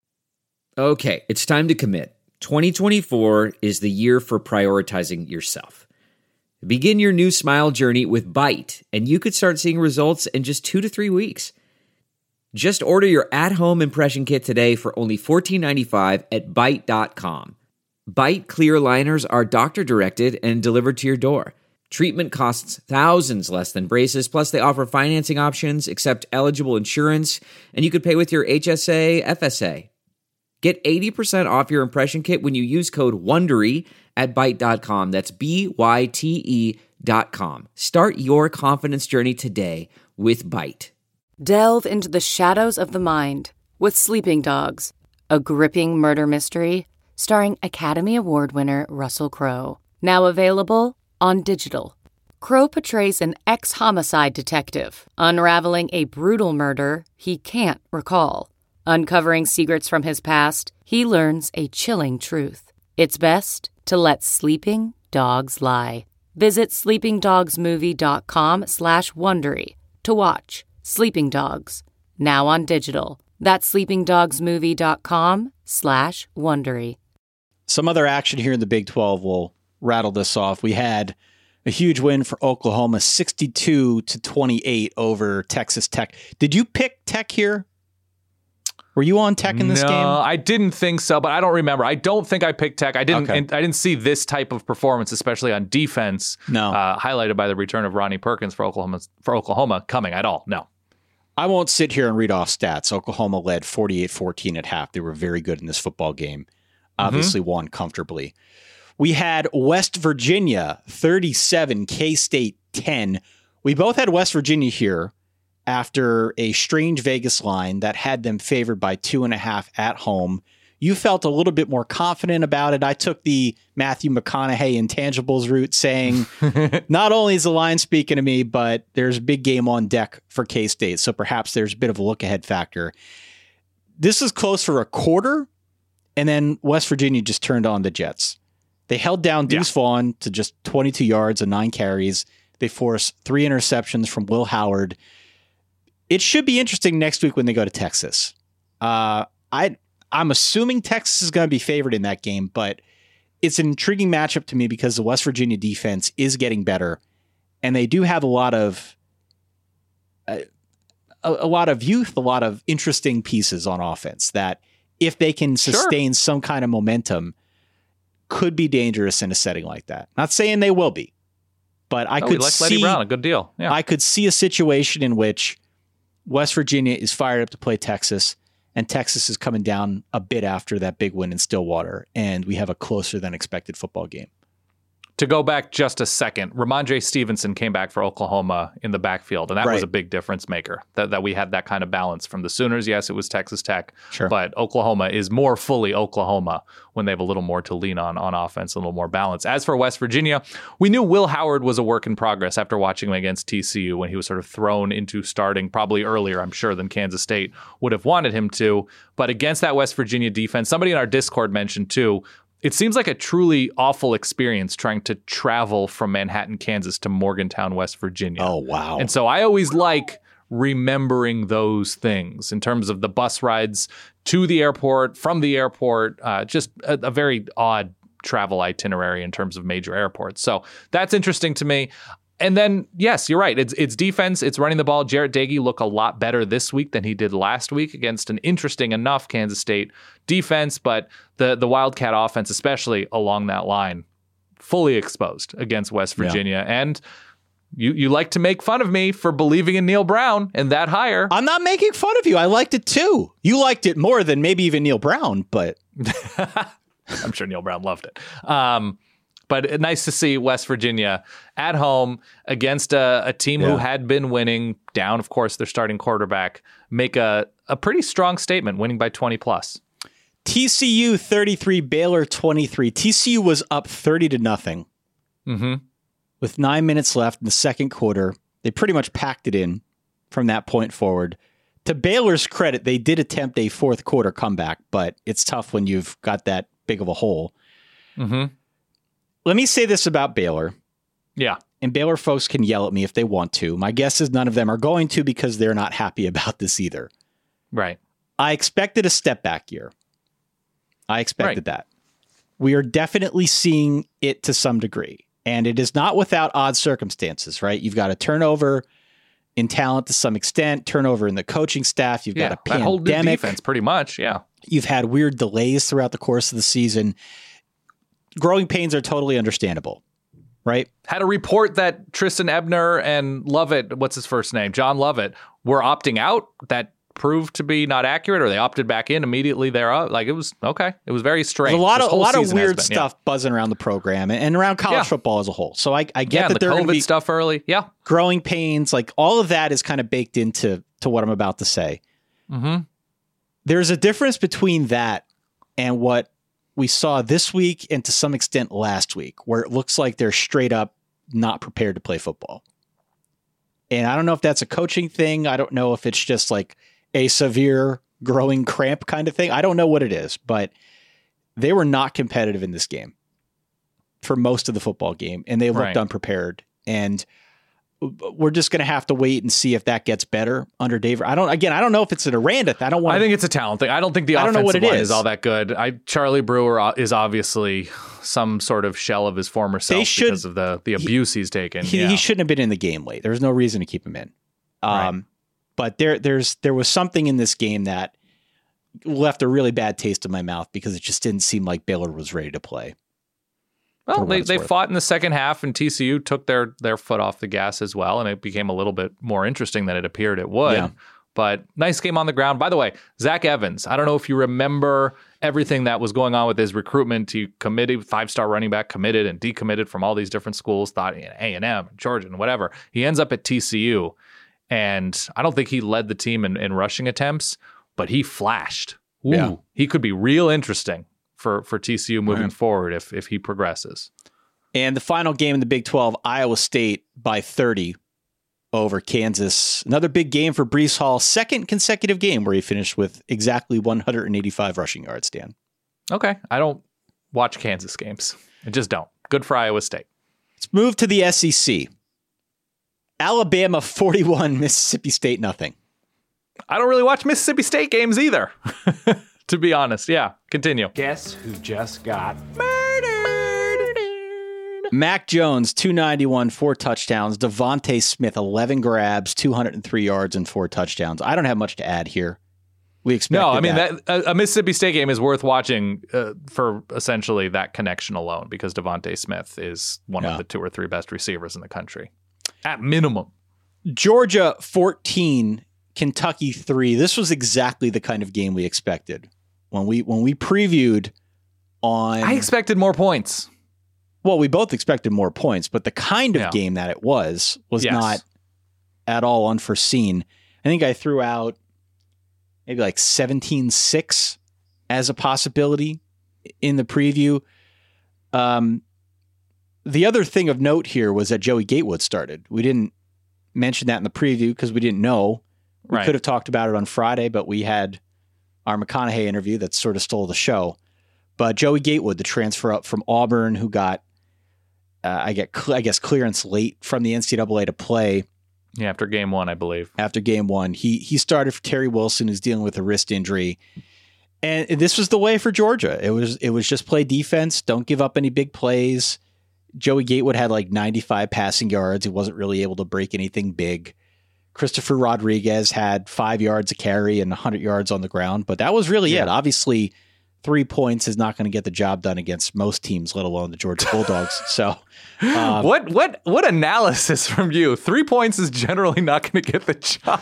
Okay, it's time to commit. twenty twenty-four is the year for prioritizing yourself. Begin your new smile journey with Byte, and you could start seeing results in just two to three weeks. Just order your at-home impression kit today for only fourteen ninety-five at Byte dot com. Byte clear liners are doctor-directed and delivered to your door. Treatment costs thousands less than braces, plus they offer financing options, accept eligible insurance, and you could pay with your H S A, F S A. Get eighty percent off your impression kit when you use code WONDERY at Byte dot com. That's B Y T E dot com. Start your confidence journey today with Byte. Delve into the shadows of the mind with Sleeping Dogs, a gripping murder mystery starring Academy Award winner Russell Crowe. Now available on digital. Crowe portrays an ex-homicide detective unraveling a brutal murder he can't recall. Uncovering secrets from his past, he learns a chilling truth. It's best to let sleeping dogs lie. Visit sleeping dogs movie dot com slash Wondery to watch Sleeping Dogs, now on digital. That's sleeping dogs movie dot com slash Wondery. Some other action here in the Big twelve will rattle this off. We had a huge win for Oklahoma, sixty-two to twenty-eight over Texas Tech. Did you pick Tech here? Were you on Tech in this no, game? No, I didn't think so, but I don't remember. I don't think I picked Tech. I didn't. Okay. I didn't see this type of performance, especially on defense. No, uh, highlighted by the return of Ronnie Perkins for Oklahoma. For Oklahoma, coming at all? No. I won't sit here and read off stats. Oklahoma led forty-eight fourteen at half. They were very good in this football game. obviously mm-hmm. won comfortably. We had West Virginia thirty-seven, K-State ten. We both had West Virginia here after a strange Vegas line that had them favored by two and a half at home. You felt a little bit more confident about it. I took the Matthew McConaughey intangibles route, saying not only is the line speaking to me, but there's a big game on deck for K-State. So perhaps there's a bit of a look ahead factor. This was close for a quarter, and then West Virginia just turned on the Jets. They held down Deuce yeah. Vaughn to just twenty-two yards and nine carries. They forced three interceptions from Will Howard. It should be interesting next week when they go to Texas. Uh, I, I'm assuming Texas is going to be favored in that game, but it's an intriguing matchup to me because the West Virginia defense is getting better, and they do have a lot of uh, a, a lot of youth, a lot of interesting pieces on offense that, if they can sustain sure. some kind of momentum, could be dangerous in a setting like that. Not saying they will be, but I oh, could we like see Letty Brown, a good deal. Yeah. I could see a situation in which West Virginia is fired up to play Texas, and Texas is coming down a bit after that big win in Stillwater, and we have a closer than expected football game. To go back just a second, Ramondre Stevenson came back for Oklahoma in the backfield, and that right. was a big difference maker, that, that we had that kind of balance from the Sooners. Yes, it was Texas Tech, sure. but Oklahoma is more fully Oklahoma when they have a little more to lean on on offense, a little more balance. As for West Virginia, we knew Will Howard was a work in progress after watching him against T C U when he was sort of thrown into starting probably earlier, I'm sure, than Kansas State would have wanted him to. But against that West Virginia defense, somebody in our Discord mentioned too, it seems like a truly awful experience trying to travel from Manhattan, Kansas to Morgantown, West Virginia. Oh, wow. And so I always like remembering those things in terms of the bus rides to the airport, from the airport, uh, just a, a very odd travel itinerary in terms of major airports. So that's interesting to me. And then, yes, you're right. It's it's defense. It's running the ball. Jarret Doege looked a lot better this week than he did last week against an interesting enough Kansas State defense. But the, the Wildcat offense, especially along that line, fully exposed against West Virginia. Yeah. And you you like to make fun of me for believing in Neil Brown and that hire. I'm not making fun of you. I liked it too. You liked it more than maybe even Neil Brown, but I'm sure Neil Brown loved it. Um But nice to see West Virginia at home against a, a team yeah. who had been winning, down, of course, their starting quarterback, make a, a pretty strong statement, winning by twenty plus. T C U thirty-three, Baylor twenty-three. T C U was up thirty to nothing mm-hmm. with nine minutes left in the second quarter. They pretty much packed it in from that point forward. To Baylor's credit, they did attempt a fourth quarter comeback, but it's tough when you've got that big of a hole. Mm-hmm. Let me say this about Baylor. Yeah. And Baylor folks can yell at me if they want to. My guess is none of them are going to because they're not happy about this either. Right. I expected a step back year. I expected right. that. We are definitely seeing it to some degree. And it is not without odd circumstances, right? You've got a turnover in talent to some extent, turnover in the coaching staff. You've yeah, got a pandemic. That whole new defense, pretty much, yeah. You've had weird delays throughout the course of the season. Growing pains are totally understandable, right? Had a report that Tristan Ebner and Lovett, what's his first name? John Lovett, were opting out. That proved to be not accurate, or they opted back in immediately thereout. Like, it was okay. It was very strange. There's a lot this of a lot of weird been, stuff yeah. buzzing around the program and, and around college yeah. football as a whole. So I, I get yeah, that the there are going to COVID be stuff early. Yeah. Growing pains, like all of that is kind of baked into to what I'm about to say. Mm-hmm. There's a difference between that and what we saw this week and to some extent last week, where it looks like they're straight up not prepared to play football. And I don't know if that's a coaching thing. I don't know if it's just like a severe growing cramp kind of thing. I don't know what it is, but they were not competitive in this game for most of the football game, and they looked right. unprepared. And we're just going to have to wait and see if that gets better under Dave. I don't, again, I don't know if it's an Aranda. I don't want I think it's a talent thing. I don't think the I don't know what offensive it line is. is all that good. I Charlie Brewer is obviously some sort of shell of his former self should, because of the, the abuse he, he's taken. He, yeah. he shouldn't have been in the game late. There was no reason to keep him in. Um, right. But there, there's, there was something in this game that left a really bad taste in my mouth because it just didn't seem like Baylor was ready to play. Well, they, they fought in the second half, and T C U took their their foot off the gas as well, and it became a little bit more interesting than it appeared it would. Yeah. But nice game on the ground. By the way, Zach Evans, I don't know if you remember everything that was going on with his recruitment. He committed, five-star running back, committed and decommitted from all these different schools, thought A and M, Georgia, and whatever. He ends up at T C U, and I don't think he led the team in, in rushing attempts, but he flashed. Ooh, yeah. He could be real interesting for, for T C U moving right. forward if if he progresses. And the final game in the Big twelve, Iowa State by thirty over Kansas. Another big game for Breece Hall. Second consecutive game where he finished with exactly one hundred eighty-five rushing yards, Dan. Okay. I don't watch Kansas games. I just don't. Good for Iowa State. Let's move to the S E C. Alabama forty-one, Mississippi State nothing. I don't really watch Mississippi State games either, to be honest. Yeah, continue. Guess who just got Mac Jones, two ninety-one, four touchdowns. Devontae Smith, eleven grabs, two hundred three yards, and four touchdowns. I don't have much to add here. We expect. No, I mean, that. that, a, a Mississippi State game is worth watching uh, for essentially that connection alone, because Devontae Smith is one yeah. of the two or three best receivers in the country, at minimum. Georgia fourteen, Kentucky three. This was exactly the kind of game we expected when we when we previewed on. I expected more points. Well, we both expected more points, but the kind of yeah. game that it was was yes. not at all unforeseen. I think I threw out maybe like seventeen six as a possibility in the preview. Um, the other thing of note here was that Joey Gatewood started. We didn't mention that in the preview because we didn't know. We right. could have talked about it on Friday, but we had our McConaughey interview that sort of stole the show. But Joey Gatewood, the transfer up from Auburn, who got Uh, I get, cl- I guess, clearance late from the N C double A to play. Yeah, after game one, I believe. After game one, he he started for Terry Wilson, who's dealing with a wrist injury, and this was the way for Georgia. It was it was just play defense, don't give up any big plays. Joey Gatewood had like ninety-five passing yards. He wasn't really able to break anything big. Christopher Rodriguez had five yards a carry and one hundred yards on the ground, but that was really yeah. it. Obviously, three points is not going to get the job done against most teams, let alone the Georgia Bulldogs. So, um, what what what analysis from you? Three points is generally not going to get the job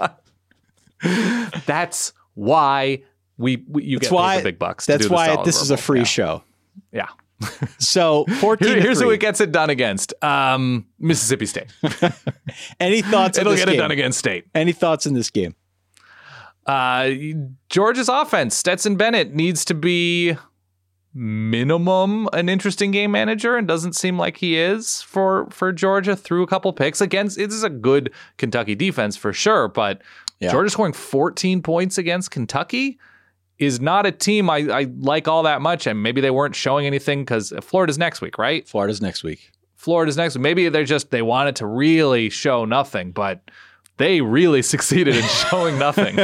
done. That's why we, we you that's get why, paid the big bucks. That's to do why the this verbal. is a free yeah. show. Yeah. So fourteen. Here, here's to who it gets it done against: um, Mississippi State. Any thoughts? It'll on this get game? it done against State. Any thoughts in this game? Uh, Georgia's offense. Stetson Bennett needs to be minimum an interesting game manager, and doesn't seem like he is for for Georgia. Through a couple picks against. It is a good Kentucky defense for sure, but yeah. Georgia scoring fourteen points against Kentucky is not a team I, I like all that much, and maybe they weren't showing anything because Florida's next week, right? Florida's next week. Florida's next week. Maybe they're just they wanted to really show nothing, but they really succeeded in showing nothing.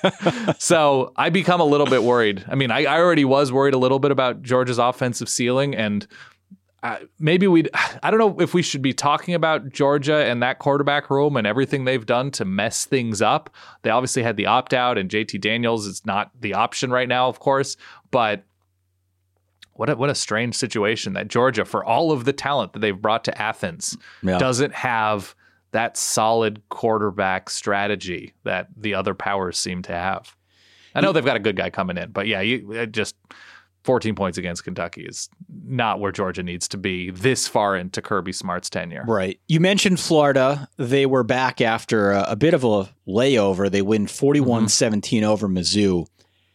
So I become a little bit worried. I mean, I, I already was worried a little bit about Georgia's offensive ceiling, and uh, maybe we'd, I don't know if we should be talking about Georgia and that quarterback room and everything they've done to mess things up. They obviously had the opt-out, and J T Daniels is not the option right now, of course, but what a, what a strange situation that Georgia, for all of the talent that they've brought to Athens, yeah. doesn't have that solid quarterback strategy that the other powers seem to have. I know they've got a good guy coming in, but yeah, you just fourteen points against Kentucky is not where Georgia needs to be this far into Kirby Smart's tenure. Right. You mentioned Florida. They were back after a, a bit of a layover. They win forty-one seventeen mm-hmm. over Mizzou.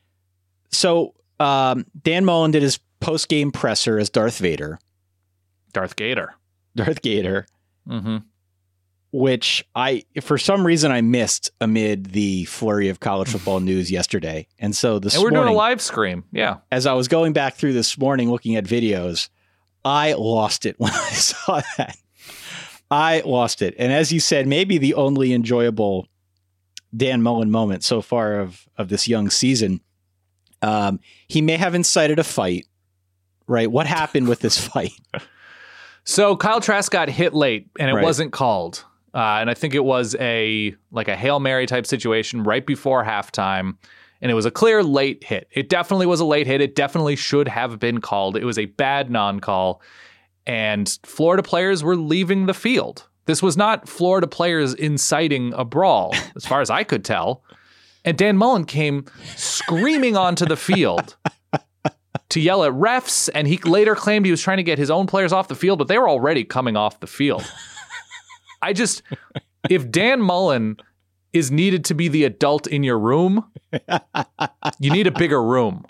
So um, Dan Mullen did his post-game presser as Darth Vader. Darth Gator. Darth Gator. Mm-hmm. Which I, for some reason, I missed amid the flurry of college football news yesterday. And so this and we're morning, doing a live stream. Yeah. As I was going back through this morning looking at videos, I lost it when I saw that. I lost it. And as you said, maybe the only enjoyable Dan Mullen moment so far of, of this young season. Um, he may have incited a fight, right? What happened with this fight? So Kyle Trask got hit late and it Right. wasn't called. Uh, and I think it was a like a Hail Mary type situation right before halftime. And it was a clear late hit. It definitely was a late hit. It definitely should have been called. It was a bad non-call. And Florida players were leaving the field. This was not Florida players inciting a brawl, as far as I could tell. And Dan Mullen came screaming onto the field to yell at refs, and he later claimed he was trying to get his own players off the field, but they were already coming off the field. I just, if Dan Mullen is needed to be the adult in your room, you need a bigger room.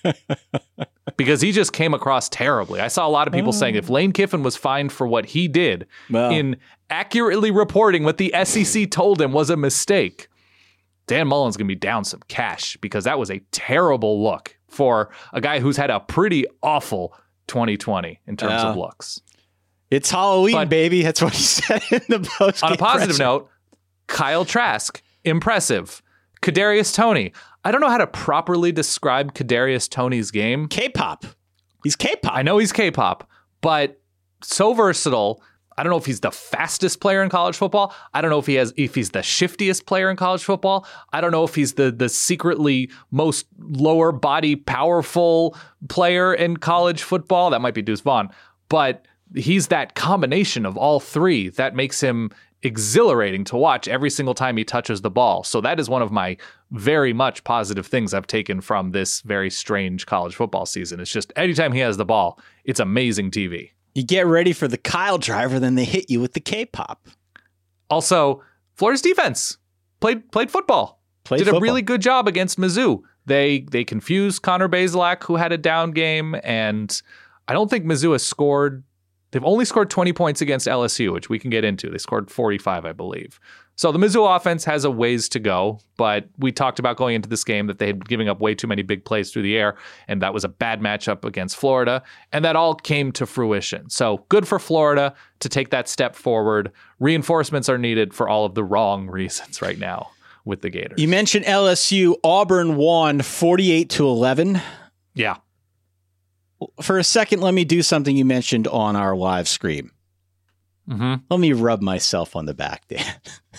Because he just came across terribly. I saw a lot of people oh. saying if Lane Kiffin was fined for what he did wow. in accurately reporting what the S E C told him was a mistake, Dan Mullen's going to be down some cash, because that was a terrible look for a guy who's had a pretty awful twenty twenty in terms yeah. of looks. It's Halloween, but, baby. That's what he said in the post. On a positive pressure. note, Kyle Trask, impressive. Kadarius Toney. I don't know how to properly describe Kadarius Toney's game. K-pop. He's K-pop. I know he's K-pop, but so versatile. I don't know if he's the fastest player in college football. I don't know if he has if he's the shiftiest player in college football. I don't know if he's the the secretly most lower body powerful player in college football. That might be Deuce Vaughn, but he's that combination of all three that makes him exhilarating to watch every single time he touches the ball. So that is one of my very much positive things I've taken from this very strange college football season. It's just anytime he has the ball, it's amazing T V. You get ready for the Kyle driver, then they hit you with the K-pop. Also, Florida's defense played played football. Played Did football. a really good job against Mizzou. They they confused Connor Bazelak, who had a down game, and I don't think Mizzou has scored. They've only scored twenty points against L S U, which we can get into. They scored forty-five, I believe. So the Mizzou offense has a ways to go, but we talked about going into this game that they had been giving up way too many big plays through the air, and that was a bad matchup against Florida, and that all came to fruition. So good for Florida to take that step forward. Reinforcements are needed for all of the wrong reasons right now with the Gators. You mentioned L S U. Auburn won forty-eight to eleven. Yeah. For a second, let me do something you mentioned on our live stream. Mm-hmm. Let me rub myself on the back, Dan.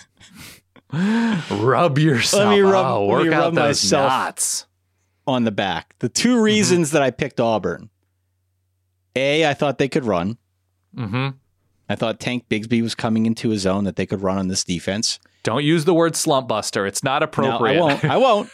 Rub yourself. Let me rub, oh, let work me out rub those myself knots on the back. The two reasons mm-hmm. that I picked Auburn. A, I thought they could run. Mm-hmm. I thought Tank Bigsby was coming into his own, that they could run on this defense. Don't use the word slump buster. It's not appropriate. No, I won't. I won't.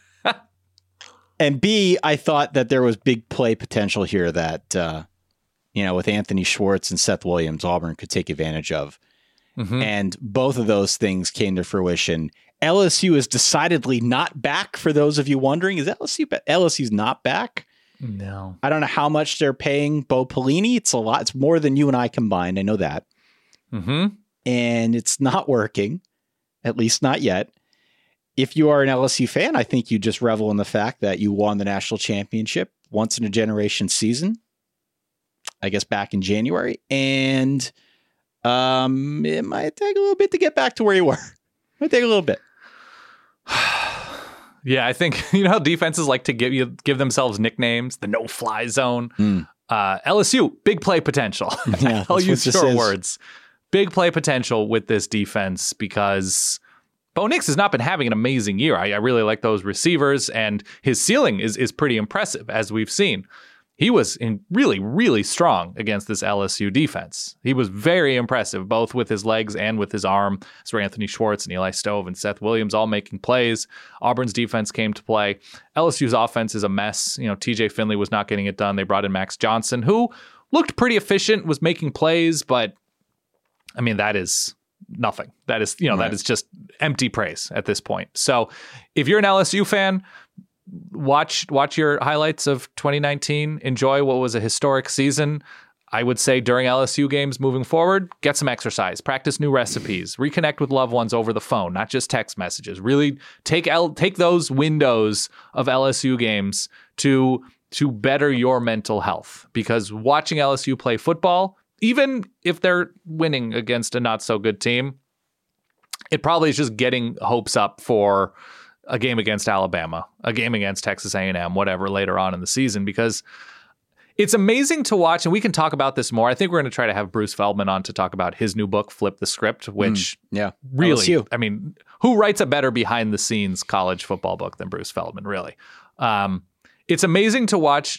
And B, I thought that there was big play potential here that, uh, you know, with Anthony Schwartz and Seth Williams, Auburn could take advantage of. Mm-hmm. And both of those things came to fruition. L S U is decidedly not back, for those of you wondering. Is L S U back? L S U's not back? No. I don't know how much they're paying Bo Pelini. It's a lot. It's more than you and I combined. I know that. Mm-hmm. And it's not working, at least not yet. If you are an L S U fan, I think you just revel in the fact that you won the national championship once in a generation season, I guess back in January. And um, it might take a little bit to get back to where you were. It might take a little bit. Yeah, I think, you know how defenses like to give you give themselves nicknames, the no-fly zone. Mm. Uh, L S U, big play potential. Yeah, I'll use your words. Big play potential with this defense, because Bo Nix has not been having an amazing year. I, I really like those receivers, and his ceiling is is pretty impressive, as we've seen. He was in really, really strong against this L S U defense. He was very impressive, both with his legs and with his arm. As for Anthony Schwartz and Eli Stove and Seth Williams all making plays. Auburn's defense came to play. L S U's offense is a mess. You know, T J Finley was not getting it done. They brought in Max Johnson, who looked pretty efficient, was making plays, but I mean, that is nothing. That is, you know, right. that is just empty praise at this point. So if you're an L S U fan, watch watch your highlights of twenty nineteen. Enjoy what was a historic season. I would say during L S U games moving forward, get some exercise, practice new recipes, reconnect with loved ones over the phone, not just text messages. Really take L, take those windows of L S U games to to better your mental health, because watching L S U play football, even if they're winning against a not so good team, it probably is just getting hopes up for a game against Alabama, a game against Texas A and M, whatever, later on in the season, because it's amazing to watch. And we can talk about this more. I think we're going to try to have Bruce Feldman on to talk about his new book, Flip the Script, which mm, yeah, really, L S U. I mean, who writes a better behind the scenes college football book than Bruce Feldman, really? Um, it's amazing to watch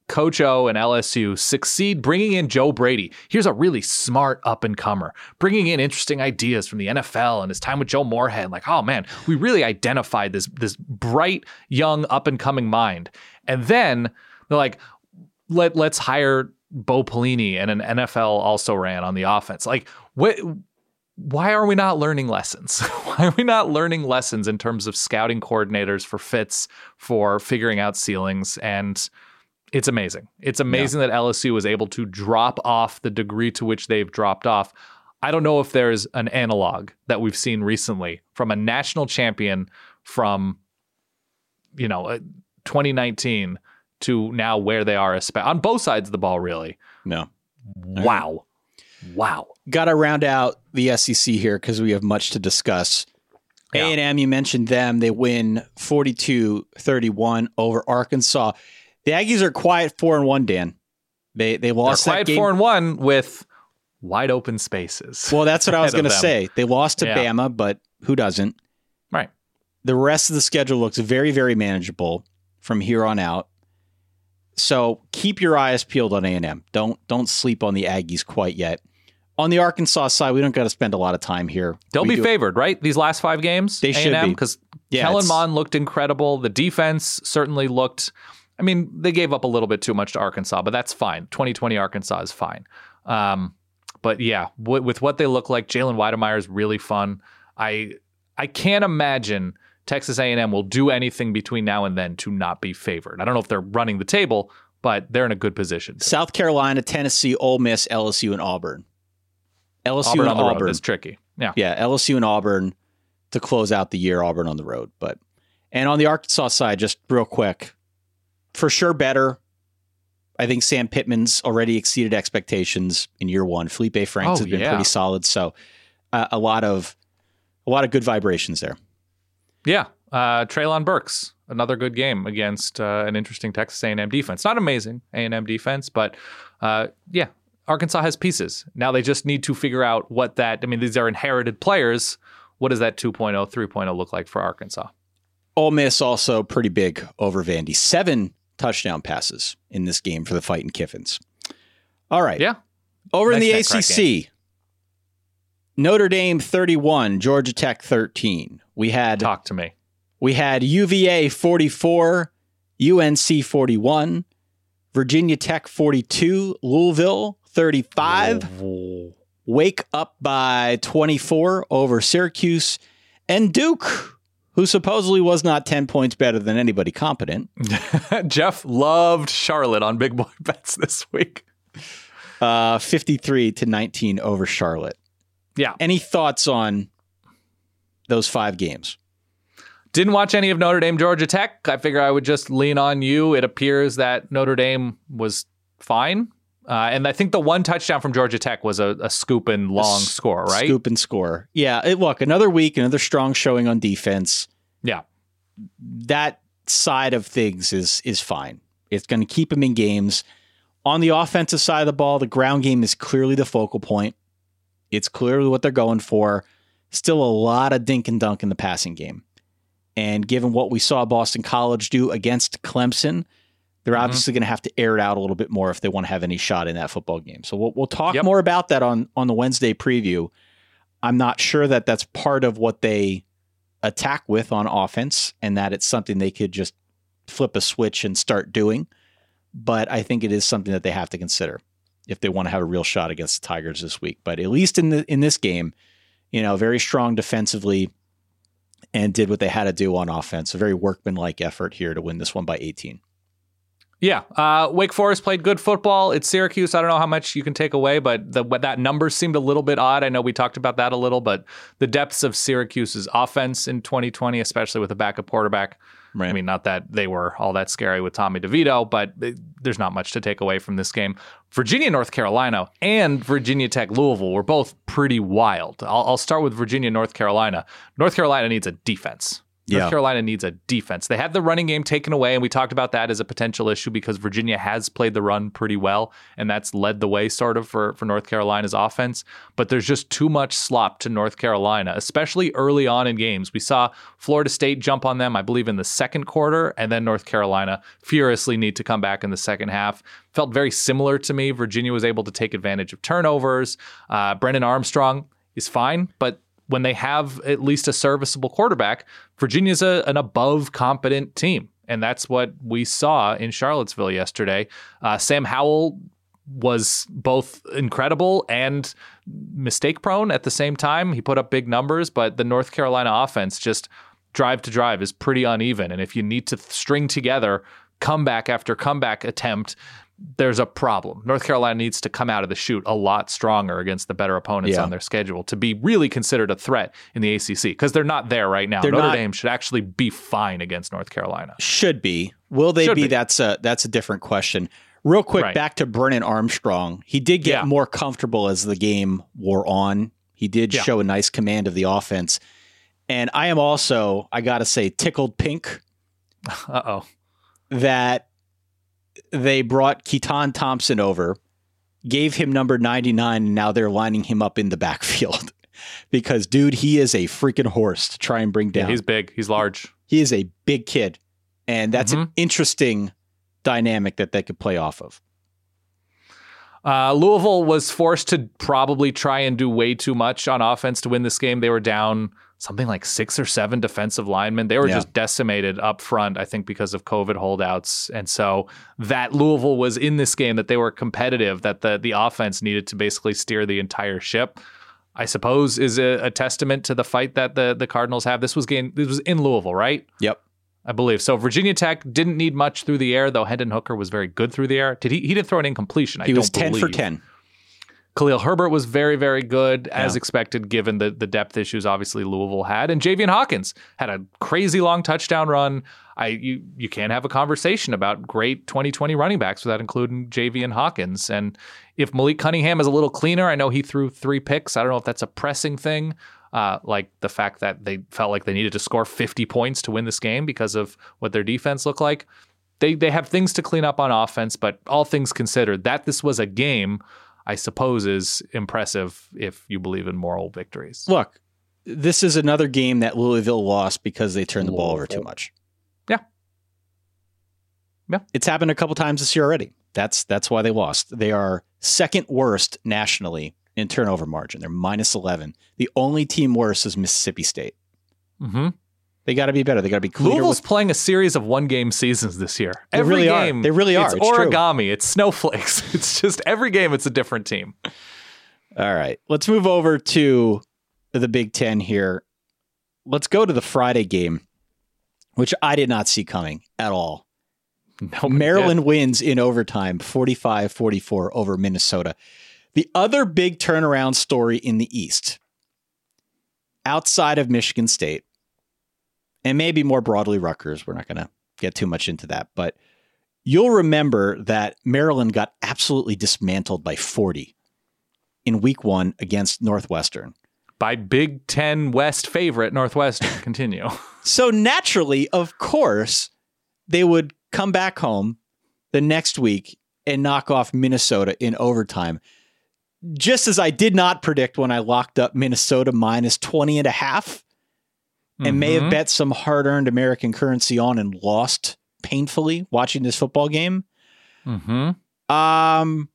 Coach O and L S U succeed bringing in Joe Brady. Here's a really smart up-and-comer, bringing in interesting ideas from the N F L and his time with Joe Moorhead. Like, oh man, we really identified this, this bright, young, up-and-coming mind. And then they're like, Let, let's hire Bo Pelini and an N F L also-ran on the offense. Like, what... Why are we not learning lessons? Why are we not learning lessons in terms of scouting coordinators for fits, for figuring out ceilings? And it's amazing. It's amazing yeah. that L S U was able to drop off the degree to which they've dropped off. I don't know if there's an analog that we've seen recently from a national champion from, you know, twenty nineteen to now where they are on both sides of the ball, really. No. Wow. Wow. Got to round out the S E C here because we have much to discuss. Yeah. A and M, you mentioned them. They win forty-two thirty-one over Arkansas. The Aggies are quiet four and one, Dan. They they lost They're that quiet game. four and one with wide open spaces. Well, that's what I was going to say. They lost to yeah. Bama, but who doesn't? Right. The rest of the schedule looks very, very manageable from here on out. So keep your eyes peeled on A and M. Don't don't sleep on the Aggies quite yet. On the Arkansas side, we don't got to spend a lot of time here. They'll we be do, favored, right? These last five games, they should A and M, be because yeah, Kellen Mond looked incredible. The defense certainly looked. I mean, they gave up a little bit too much to Arkansas, but that's fine. twenty twenty Arkansas is fine. Um, but yeah, w- with what they look like, Jalen Weidemeyer is really fun. I I can't imagine Texas A and M will do anything between now and then to not be favored. I don't know if they're running the table, but they're in a good position. South Carolina, Tennessee, Ole Miss, L S U, and Auburn. L S U Auburn and on the Auburn road is tricky. Yeah, yeah. L S U and Auburn to close out the year. Auburn on the road, but and on the Arkansas side, just real quick, for sure better. I think Sam Pittman's already exceeded expectations in year one. Felipe Franks oh, has been yeah. pretty solid, so uh, a lot of a lot of good vibrations there. Yeah, uh, Treylon Burks, another good game against uh, an interesting Texas A and M defense. Not amazing A and M defense, but uh, yeah. Arkansas has pieces. Now they just need to figure out what that, I mean, these are inherited players. What does that two point oh, three point oh look like for Arkansas? Ole Miss also pretty big over Vandy. Seven touchdown passes in this game for the Fighting Kiffins. All right. Yeah. Over nice in the A C C, Notre Dame thirty-one, Georgia Tech thirteen. We had Talk to me. We had U V A forty-four, U N C forty-one, Virginia Tech forty-two, Louisville thirty-five, oh. Wake up by twenty-four over Syracuse, and Duke, who supposedly was not ten points better than anybody competent. Jeff loved Charlotte on Big Boy Bets this week. Uh, fifty-three to nineteen over Charlotte. Yeah. Any thoughts on those five games? Didn't watch any of Notre Dame, Georgia Tech. I figure I would just lean on you. It appears that Notre Dame was fine. Uh, and I think the one touchdown from Georgia Tech was a, a scoop and long S- score, right? Scoop and score. Yeah. It, look, another week, another strong showing on defense. Yeah. That side of things is is fine. It's going to keep them in games. On the offensive side of the ball, the ground game is clearly the focal point. It's clearly what they're going for. Still a lot of dink and dunk in the passing game. And given what we saw Boston College do against Clemson, they're mm-hmm. obviously going to have to air it out a little bit more if they want to have any shot in that football game. So we'll, we'll talk yep. more about that on, on the Wednesday preview. I'm not sure that that's part of what they attack with on offense and that it's something they could just flip a switch and start doing. But I think it is something that they have to consider if they want to have a real shot against the Tigers this week. But at least in the in this game, you know, very strong defensively and did what they had to do on offense. A very workmanlike effort here to win this one by eighteen. Yeah. Uh, Wake Forest played good football. It's Syracuse. I don't know how much you can take away, but the, that number seemed a little bit odd. I know we talked about that a little, but the depths of Syracuse's offense in twenty twenty, especially with a backup quarterback. Right. I mean, not that they were all that scary with Tommy DeVito, but it, there's not much to take away from this game. Virginia, North Carolina, and Virginia Tech, Louisville were both pretty wild. I'll, I'll start with Virginia, North Carolina. North Carolina needs a defense. North Yeah. Carolina needs a defense. They had the running game taken away, and we talked about that as a potential issue because Virginia has played the run pretty well, and that's led the way sort of for, for North Carolina's offense. But there's just too much slop to North Carolina, especially early on in games. We saw Florida State jump on them, I believe, in the second quarter, and then North Carolina furiously need to come back in the second half. Felt very similar to me. Virginia was able to take advantage of turnovers. Uh, Brennan Armstrong is fine, but when they have at least a serviceable quarterback, Virginia's a, an above competent team. And that's what we saw in Charlottesville yesterday. Uh, Sam Howell was both incredible and mistake prone at the same time. He put up big numbers, but the North Carolina offense just drive to drive is pretty uneven. And if you need to string together comeback after comeback attempt, there's a problem. North Carolina needs to come out of the chute a lot stronger against the better opponents Yeah. on their schedule to be really considered a threat in the A C C, because they're not there right now. They're Notre not- Dame should actually be fine against North Carolina. Should be. Will they Should be? be. That's a that's a different question. Real quick, Right. back to Brennan Armstrong. He did get Yeah. more comfortable as the game wore on. He did Yeah. show a nice command of the offense. And I am also, I got to say, tickled pink Uh-oh. that they brought Keaton Thompson over, gave him number ninety-nine, and now they're lining him up in the backfield. Because, dude, he is a freaking horse to try and bring down. Yeah, he's big. He's large. He is a big kid. And that's an interesting dynamic that they could play off of. Uh, Louisville was forced to probably try and do way too much on offense to win this game. They were down something like six or seven defensive linemen. They were Yeah. just decimated up front, I think, because of COVID holdouts. And so that Louisville was in this game, that they were competitive, that the, the offense needed to basically steer the entire ship, I suppose is a, a testament to the fight that the, the Cardinals have. This was game, this was in Louisville, right? Yep. I believe. So Virginia Tech didn't need much through the air, though Hendon Hooker was very good through the air. Did he? He didn't throw an incompletion. I He don't was ten for believe. ten. Khalil Herbert was very, very good, as Yeah. expected, given the, the depth issues obviously Louisville had. And Javian Hawkins had a crazy long touchdown run. I you you can't have a conversation about great twenty twenty running backs without including Javian Hawkins. And if Malik Cunningham is a little cleaner, I know he threw three picks. I don't know if that's a pressing thing, uh, like the fact that they felt like they needed to score fifty points to win this game because of what their defense looked like. They they have things to clean up on offense, but all things considered, that this was a game, I suppose, is impressive if you believe in moral victories. Look, this is another game that Louisville lost because they turned the ball over too much. Yeah. Yeah. It's happened a couple times this year already. That's that's why they lost. They are second worst nationally in turnover margin. They're minus eleven. The only team worse is Mississippi State. Mm-hmm. They got to be better. They got to be cleaner. Louisville's with- playing a series of one-game seasons this year. They Every really are. game, They really are. It's, It's true. origami. It's snowflakes. It's just every game. It's a different team. All right. Let's move over to the Big Ten here. Let's go to the Friday game, which I did not see coming at all. Nobody Maryland did. wins in overtime, forty-five forty-four over Minnesota. The other big turnaround story in the East, outside of Michigan State, and maybe more broadly Rutgers, we're not going to get too much into that, but you'll remember that Maryland got absolutely dismantled by forty in week one against Northwestern. By Big Ten West favorite Northwestern. Continue. So naturally, of course, they would come back home the next week and knock off Minnesota in overtime. Just as I did not predict when I locked up Minnesota minus twenty and a half and may have Mhm. bet some hard-earned American currency on and lost painfully watching this football game. Mm-hmm. Um,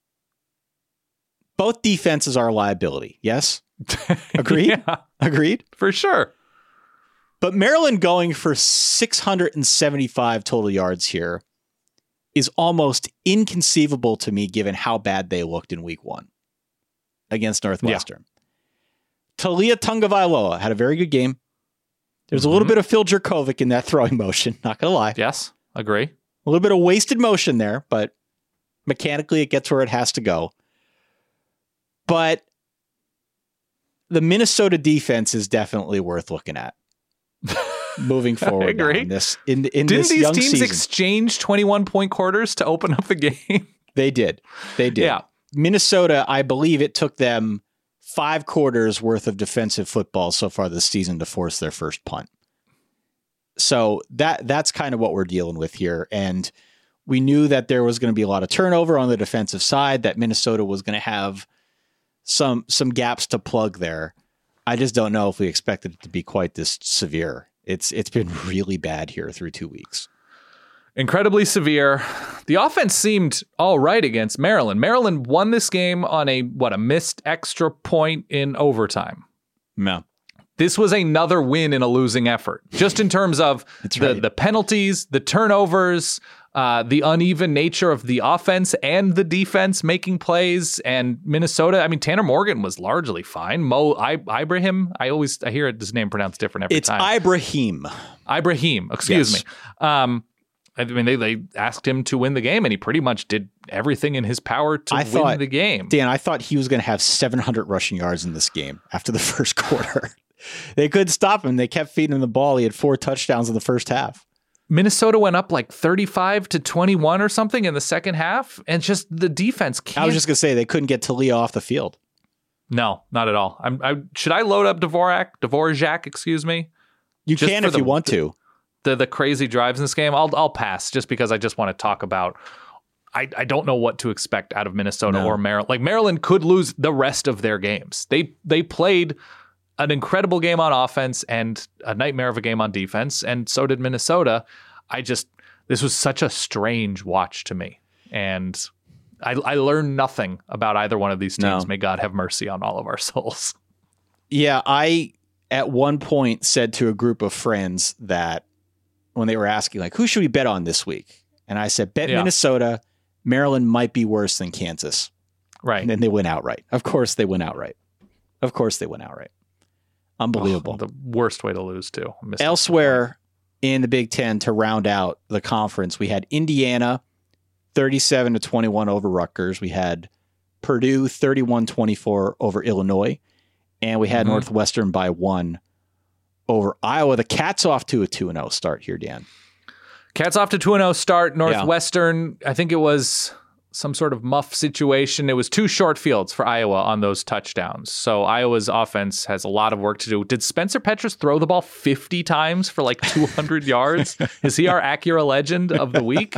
both defenses are a liability. Yes? Agreed? Yeah, Agreed? for sure. But Maryland going for six hundred seventy-five total yards here is almost inconceivable to me given how bad they looked in week one against Northwestern. Talia Tungavailoa had a very good game. There's a little Mhm. bit of Phil Jerkovic in that throwing motion, not going to lie. Yes, agree. A little bit of wasted motion there, but mechanically it gets where it has to go. But the Minnesota defense is definitely worth looking at moving forward. I agree. now in this in, in Didn't this these young teams season. exchange twenty-one point quarters to open up the game? They did. They did. Yeah. Minnesota, I believe it took them five quarters worth of defensive football so far this season to force their first punt. So that that's kind of what we're dealing with here. And we knew that there was going to be a lot of turnover on the defensive side, that Minnesota was going to have some some gaps to plug there. I just don't know if we expected it to be quite this severe. It's it's been really bad here through two weeks. Incredibly severe. The offense seemed all right against Maryland. Maryland won this game on a, what, a missed extra point in overtime. No. This was another win in a losing effort, just in terms of the, right. the penalties, the turnovers, uh, the uneven nature of the offense and the defense making plays. And Minnesota, I mean, Tanner Morgan was largely fine. Mo I, Ibrahim, I always I hear his name pronounced different every it's time. It's Ibrahim. Ibrahim, excuse yes. me. Um, I mean, they, they asked him to win the game, and he pretty much did everything in his power to I win thought, the game. Dan, I thought he was going to have seven hundred rushing yards in this game after the first quarter. They couldn't stop him. They kept feeding him the ball. He had four touchdowns in the first half. Minnesota went up like thirty-five to twenty-one or something in the second half, and just the defense can't. I was just going to say, they couldn't get Talia off the field. No, not at all. I'm, I, should I load up Dvorak, Dvorak, excuse me? You Just can for if the- you want to. The the crazy drives in this game, I'll I'll pass just because I just want to talk about. I, I don't know what to expect out of Minnesota No. or Maryland. Like Maryland could lose the rest of their games. They they played an incredible game on offense and a nightmare of a game on defense, and so did Minnesota. I just this was such a strange watch to me, and I I learned nothing about either one of these teams. No. May God have mercy on all of our souls. Yeah, I at one point said to a group of friends that when they were asking, like, who should we bet on this week? And I said, bet Yeah. Minnesota. Maryland might be worse than Kansas. Right. And then they went outright. Of course they went outright. Of course they went outright. Unbelievable. Oh, the worst way to lose, too. I missed it. Elsewhere in the Big Ten to round out the conference, we had Indiana thirty-seven to twenty-one over Rutgers. We had Purdue thirty-one twenty-four over Illinois. And we had Mhm. Northwestern by one over Iowa. The Cats off to a two and oh start here, Dan. Cats off to two and oh start. Northwestern, I think it was some sort of muff situation. It was two short fields for Iowa on those touchdowns. So Iowa's offense has a lot of work to do. Did Spencer Petras throw the ball fifty times for like two hundred yards? Is he our Acura legend of the week?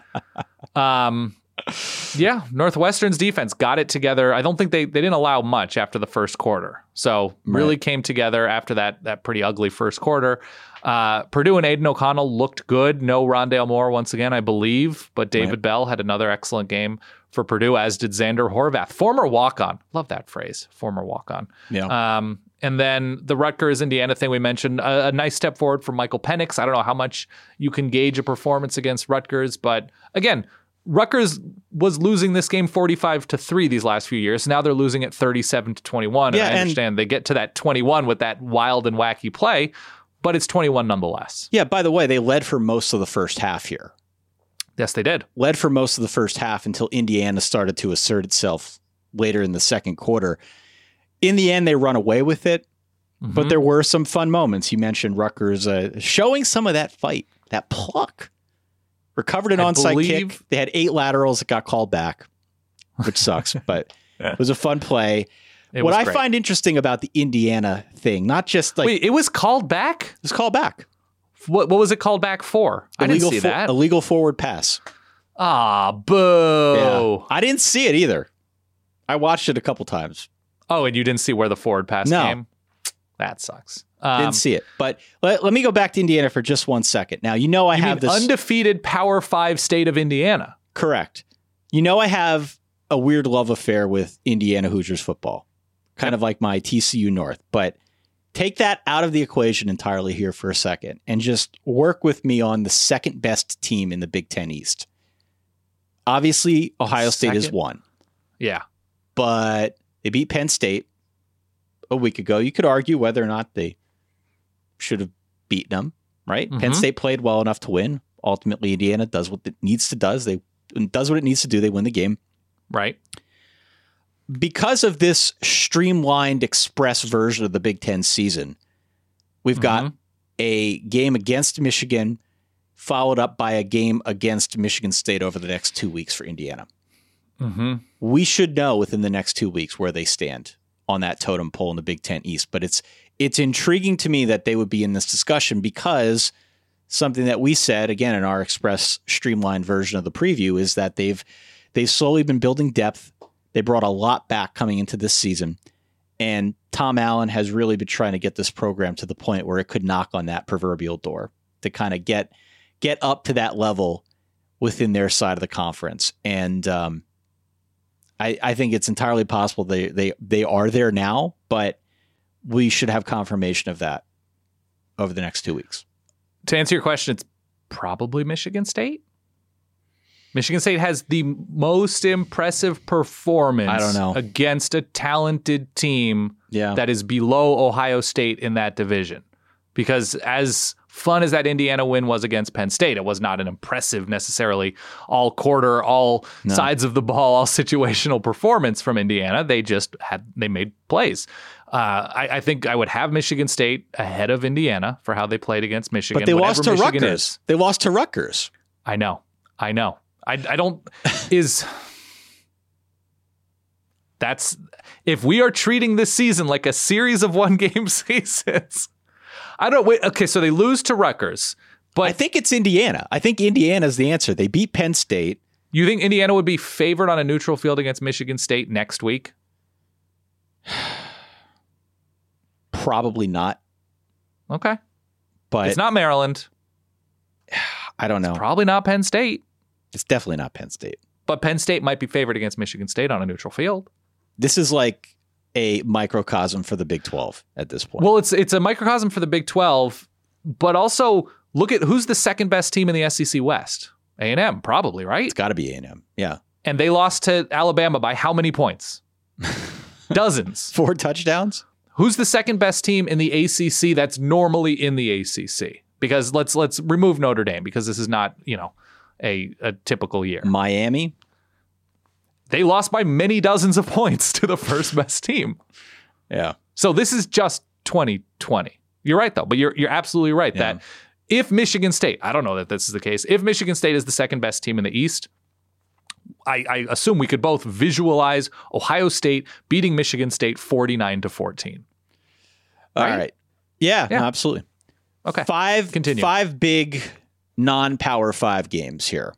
Um, yeah, Northwestern's defense got it together. I don't think they, they didn't allow much after the first quarter. So really Right. came together after that that pretty ugly first quarter. Uh, Purdue and Aiden O'Connell looked good. No Rondale Moore once again, I believe, but David Right. Bell had another excellent game for Purdue, as did Xander Horvath, former walk-on. Love that phrase, former walk-on. Yeah. Um, and then the Rutgers Indiana thing we mentioned, a, a nice step forward from Michael Penix. I don't know how much you can gauge a performance against Rutgers, but again, Rutgers was losing this game forty-five to three these last few years. Now they're losing it thirty-seven to twenty-one. Yeah, and I and- understand they get to that twenty-one with that wild and wacky play, but it's twenty-one nonetheless. Yeah, by the way, they led for most of the first half here. Yes, they did. Led for most of the first half until Indiana started to assert itself later in the second quarter. In the end, they run away with it, but Mhm. there were some fun moments. You mentioned Rutgers uh, showing some of that fight, that pluck. Recovered an I onside believe- kick. They had eight laterals that got called back, which sucks, but it was a fun play. It what was I great. find interesting about the Indiana thing, not just like Wait, it was called back? it was called back. What what was it called back for? I didn't Illegal see fo- that. Illegal forward pass. Ah, boo. Yeah. I didn't see it either. I watched it a couple times. Oh, and you didn't see where the forward pass No. came? That sucks. Um, Didn't see it. But let, let me go back to Indiana for just one second. Now, you know I you have mean this. undefeated Power Five state of Indiana. Correct. You know I have a weird love affair with Indiana Hoosiers football, kind of like my T C U North. But take that out of the equation entirely here for a second and just work with me on the second best team in the Big Ten East. Obviously, Ohio State is Second? one, Yeah. but they beat Penn State a week ago. You could argue whether or not they should have beaten them, right? Penn Mhm. State played well enough to win. Ultimately, Indiana does what it needs to does. They does what it needs to do. They win the game. Right. Because of this streamlined express version of the Big Ten season, we've got Mhm. a game against Michigan followed up by a game against Michigan State over the next two weeks for Indiana. Mm-hmm. We should know within the next two weeks where they stand on that totem pole in the Big Ten East. But it's it's intriguing to me that they would be in this discussion because something that we said again in our express streamlined version of the preview is that they've they've slowly been building depth. They brought a lot back coming into this season, and Tom Allen has really been trying to get this program to the point where it could knock on that proverbial door to kind of get get up to that level within their side of the conference. And um, I, I think it's entirely possible they they they are there now, but we should have confirmation of that over the next two weeks. To answer your question, it's probably Michigan State. Michigan State has the most impressive performance I don't know. against a talented team yeah. that is below Ohio State in that division. Because as fun as that Indiana win was against Penn State, it was not an impressive necessarily all quarter, all No. sides of the ball, all situational performance from Indiana. They just had, they made plays. Uh, I, I think I would have Michigan State ahead of Indiana for how they played against Michigan. But they whatever lost to Michigan Rutgers. is. They lost to Rutgers. I know. I know. I, I don't, is, that's, if we are treating this season like a series of one game seasons, I don't, wait, okay, so they lose to Rutgers, but I think it's Indiana. I think Indiana's the answer. They beat Penn State. You think Indiana would be favored on a neutral field against Michigan State next week? Probably not. Okay. But it's not Maryland. I don't know. It's probably not Penn State. It's definitely not Penn State. But Penn State might be favored against Michigan State on a neutral field. This is like a microcosm for the Big twelve at this point. Well, it's it's a microcosm for the Big twelve, but also look at who's the second best team in the S E C West. A and M, probably, right? It's got to be A and M. Yeah. And they lost to Alabama by how many points? Dozens. Four touchdowns? Who's the second best team in the A C C that's normally in the A C C? Because let's let's remove Notre Dame because this is not, you know, a, a typical year. Miami? They lost by many dozens of points to the first best team. Yeah. So this is just twenty twenty. You're right, though. But you're you're absolutely right Yeah. that if Michigan State, I don't know that this is the case, if Michigan State is the second best team in the East, I, I assume we could both visualize Ohio State beating Michigan State forty-nine to fourteen. All Right? right. Yeah, Yeah. no, absolutely. Okay. Five, Continue. five big non-power five games here.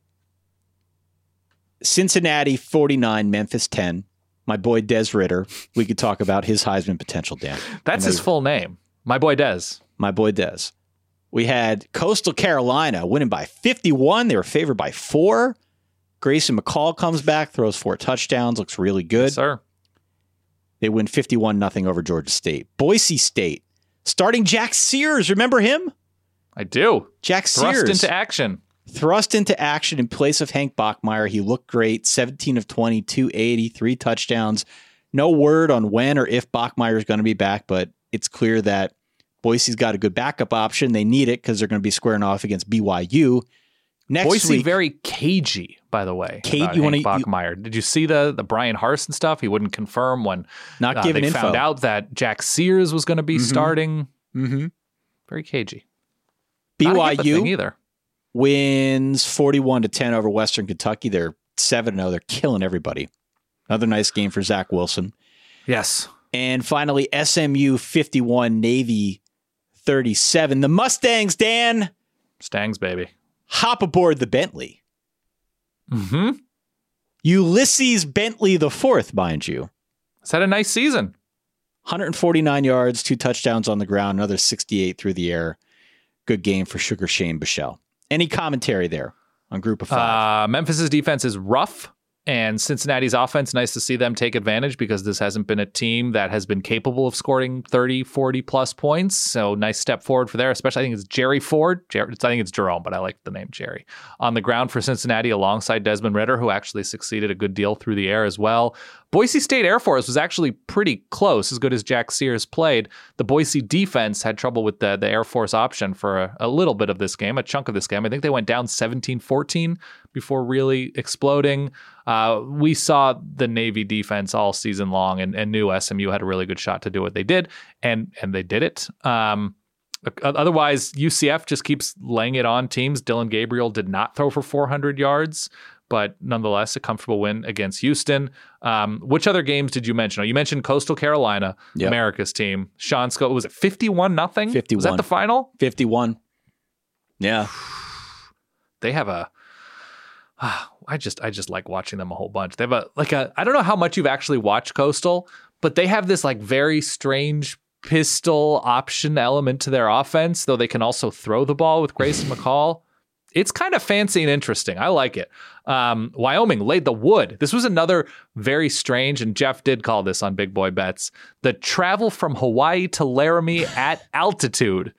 Cincinnati forty-nine, Memphis ten. My boy Des Ritter. We could talk about his Heisman potential, Dan. That's I know his full name. My boy Dez. My boy Des. We had Coastal Carolina winning by fifty-one. They were favored by four. Grayson McCall comes back, throws four touchdowns, looks really good. Yes, sir. They win fifty-one nothing over Georgia State. Boise State, starting Jack Sears. Remember him? I do. Jack Thrust Sears. into action. Thrust into action in place of Hank Bachmeier. He looked great. seventeen of twenty, two eighty, three touchdowns. No word on when or if Bachmeier is going to be back, but it's clear that Boise's got a good backup option. They need it because they're going to be squaring off against B Y U. Next Boise week, very cagey, by the way. Cage- about you wanna- Hank Bachmeier. Did you see the the Brian Harsin stuff? He wouldn't confirm when Not uh, giving they info. found out that Jack Sears was going to be Mhm. starting. Mm-hmm. Very cagey. Not a HIPAA B Y thing U either. wins forty-one to ten over Western Kentucky. They're seven and oh. They're killing everybody. Another nice game for Zach Wilson. Yes. And finally, S M U fifty-one, Navy thirty-seven. The Mustangs, Dan, Stangs, baby. hop aboard the Bentley. Mm-hmm. Ulysses Bentley the fourth, mind you. It's had a nice season. one hundred forty-nine yards, two touchdowns on the ground, another sixty-eight through the air. Good game for Sugar Shane Bichelle. Any commentary there on Group of Five? Uh, Memphis's defense is rough, and Cincinnati's offense, nice to see them take advantage because this hasn't been a team that has been capable of scoring thirty, forty plus points. So nice step forward for there, especially I think it's Jerry Ford. Jer- I think it's Jerome, but I like the name Jerry. On the ground for Cincinnati alongside Desmond Ritter, who actually succeeded a good deal through the air as well. Boise State Air Force was actually pretty close, as good as Jack Sears played. The Boise defense had trouble with the, the Air Force option for a, a little bit of this game, a chunk of this game. I think they went down seventeen fourteen before really exploding. Uh, we saw the Navy defense all season long and, and knew S M U had a really good shot to do what they did, and and they did it. Um, otherwise, U C F just keeps laying it on teams. Dylan Gabriel did not throw for four hundred yards, but nonetheless, a comfortable win against Houston. Um, which other games did you mention? Oh, you mentioned Coastal Carolina, Yep. America's team. Sean Scott, was it fifty-one nothing? fifty-one. Was that the final? fifty-one. Yeah. They have a ah, I just I just like watching them a whole bunch. They have a like a I don't know how much you've actually watched Coastal, but they have this like very strange pistol option element to their offense, though they can also throw the ball with Grayson McCall. It's kind of fancy and interesting. I like it. Um, Wyoming laid the wood. This was another very strange, and Jeff did call this on Big Boy Bets, the travel from Hawaii to Laramie at altitude.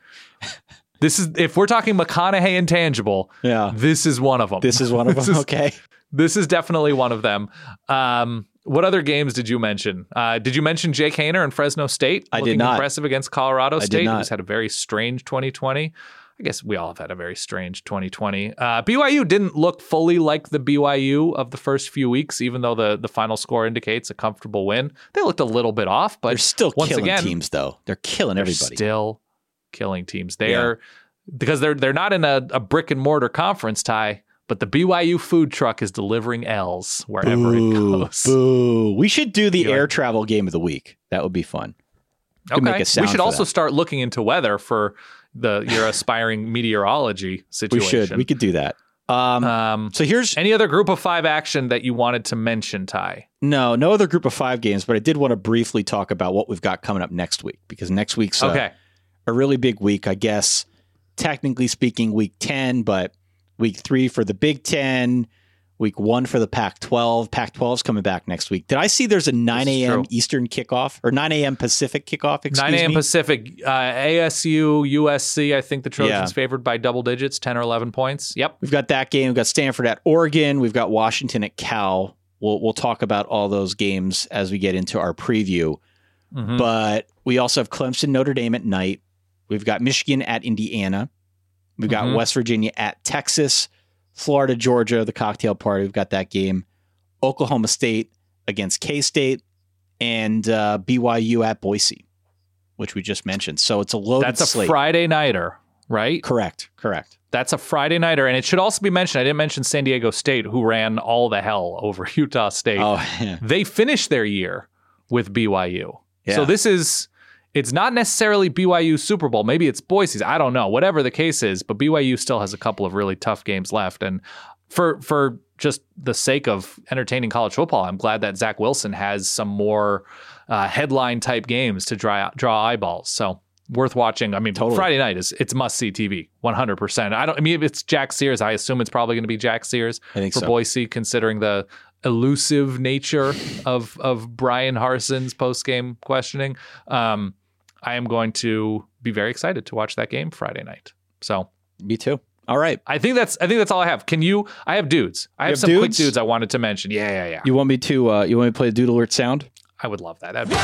This is, if we're talking McConaughey intangible, yeah, this is one of them. This is one of them. is, okay. This is definitely one of them. Um, what other games did you mention? Uh, did you mention Jake Haener and Fresno State? I Looking did not. Impressive against Colorado I State. did not. Who's had a very strange twenty twenty. I guess we all have had a very strange twenty twenty. Uh, B Y U didn't look fully like the B Y U of the first few weeks, even though the, the final score indicates a comfortable win. They looked a little bit off, but they're still once killing again, teams, though. They're killing they're everybody. Still killing teams. They Yeah. are because they're they're not in a, a brick and mortar conference, Ty, but the B Y U food truck is delivering L's wherever Boo, it goes. Boo. We should do the You air like- travel game of the week. That would be fun. Could Okay, make a we sound should for also that. start looking into weather for the your aspiring meteorology We situation. should. We could do that. Um, Um, so here's any other group of five action that you wanted to mention, Ty? no, no other group of five games, but I did want to briefly talk about what we've got coming up next week because next week's uh, Okay. a really big week, I guess. Technically speaking, week ten, but week three for the Big Ten, week one for the Pac twelve. Pac twelve's coming back next week. Did I see there's a nine a.m. true. Eastern kickoff or nine a.m. Pacific kickoff? Excuse nine a.m. me? Pacific, uh, A S U, U S C. I think the Trojans Yeah. favored by double digits, ten or eleven points. Yep. We've got that game. We've got Stanford at Oregon. We've got Washington at Cal. We'll we'll talk about all those games as we get into our preview. Mhm. But we also have Clemson, Notre Dame at night. We've got Michigan at Indiana. We've got Mhm. West Virginia at Texas. Florida, Georgia, the cocktail party. We've got that game. Oklahoma State against K-State. And uh, B Y U at Boise, which we just mentioned. So it's a loaded That's a slate. Friday nighter, right? Correct. Correct. That's a Friday nighter. And it should also be mentioned, I didn't mention San Diego State, who ran all the hell over Utah State. Oh, yeah. They finished their year with B Y U. Yeah. So this is, it's not necessarily B Y U Super Bowl. Maybe it's Boise's. I don't know. Whatever the case is, but B Y U still has a couple of really tough games left. And for for just the sake of entertaining college football, I'm glad that Zach Wilson has some more uh, headline type games to draw draw eyeballs. So worth watching. I mean, Totally. Friday night is it's must see T V, one hundred percent. I don't. I mean, if it's Jack Sears, I assume it's probably going to be Jack Sears I think for so. Boise, considering the elusive nature of of Brian Harson's post game questioning. Um, I am going to be very excited to watch that game Friday night. So Me too. All right. I think that's I think that's all I have. Can you? I have dudes. I have, have some quick dudes? dudes I wanted to mention. Yeah, yeah, yeah. You want me to uh, you want me to play the Dude Alert sound? I would love that. That'd be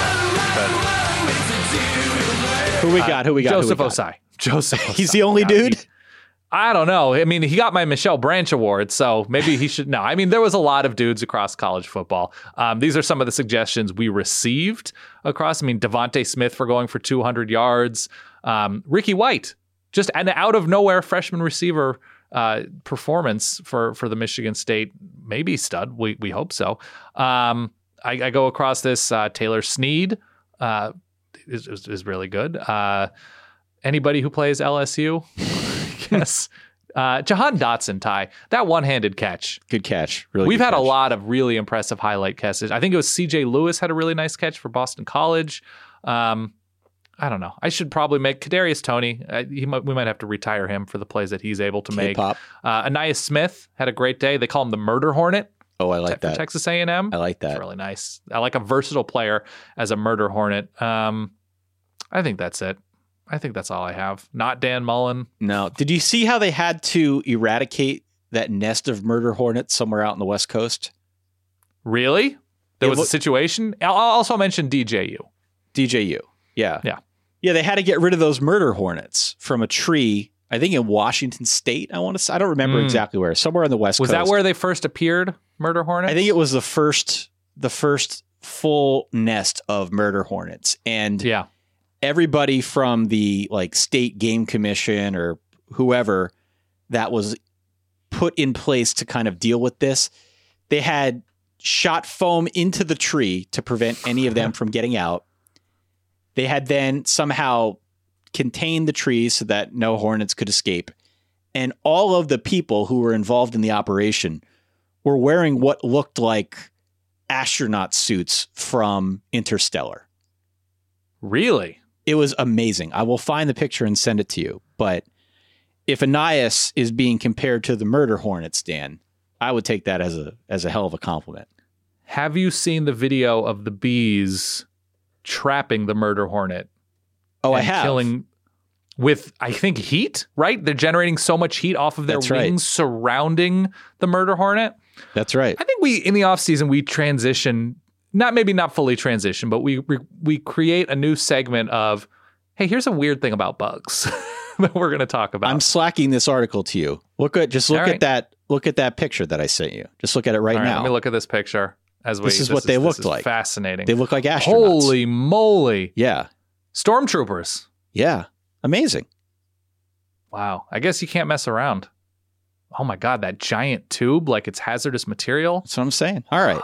fun. Who we got? Who we got? Who we Joseph got? Osai. Joseph. Osai. He's the only Yeah, dude? he- I don't know. I mean, he got my Michelle Branch Award, so maybe he should. No, I mean, there was a lot of dudes across college football. Um, these are some of the suggestions we received across. I mean, Devontae Smith for going for two hundred yards. Um, Ricky White, just an out of nowhere freshman receiver uh, performance for for the Michigan State, maybe stud. We we hope so. Um, I, I go across this. Uh, Taylor Snead uh, is, is is really good. Uh, anybody who plays L S U. Yes. Uh, Jahan Dotson, Ty, that one-handed catch. Good catch. Really We've good had catch. a lot of really impressive highlight catches. I think it was C J Lewis had a really nice catch for Boston College. Um, I don't know. I should probably make Kadarius Toney. Uh, he might, we might have to retire him for the plays that he's able to make. K-pop. Uh, Anais Smith had a great day. They call him the Murder Hornet. Oh, I like for that. Texas A and M. I like that. It's really nice. I like a versatile player as a Murder Hornet. Um, I think that's it. I think that's all I have. Not Dan Mullen. No. Did you see how they had to eradicate that nest of murder hornets somewhere out in the West Coast? Really? There It was a look- situation. I'll I'll also mention D J U. D J U. Yeah. Yeah. Yeah, they had to get rid of those murder hornets from a tree, I think in Washington State, I want to say. I don't remember Mm. exactly where. Somewhere on the West Was Coast. that where they first appeared, Murder Hornets? I think it was the first the first full nest of murder hornets. And yeah. everybody from the like state game commission or whoever that was put in place to kind of deal with this, they had shot foam into the tree to prevent any of them from getting out. They had then somehow contained the trees so that no hornets could escape. and all of the people who were involved in the operation were wearing what looked like astronaut suits from Interstellar. Really? It was amazing. I will find the picture and send it to you. But if Anias is being compared to the murder hornets, Dan, I would take that as a as a hell of a compliment. Have you seen the video of the bees trapping the murder hornet? Oh, I and have. Killing with, I think, heat, right? They're generating so much heat off of their That's wings right. surrounding the murder hornet. That's right. I think we, in the off season, we transition, not maybe not fully transition, but we we, we create a new segment of, hey, here's a weird thing about bugs that we're going to talk about. I'm slacking this article to you. Look at just look All right. at that. Look at that picture that I sent you. Just look at it right, All right, now. Let me look at this picture. As we, This is what they this looked is like. Fascinating. They look like astronauts. Holy moly! Yeah, stormtroopers. Yeah, amazing. Wow. I guess you can't mess around. Oh my God, that giant tube, like it's hazardous material. That's what I'm saying. All right.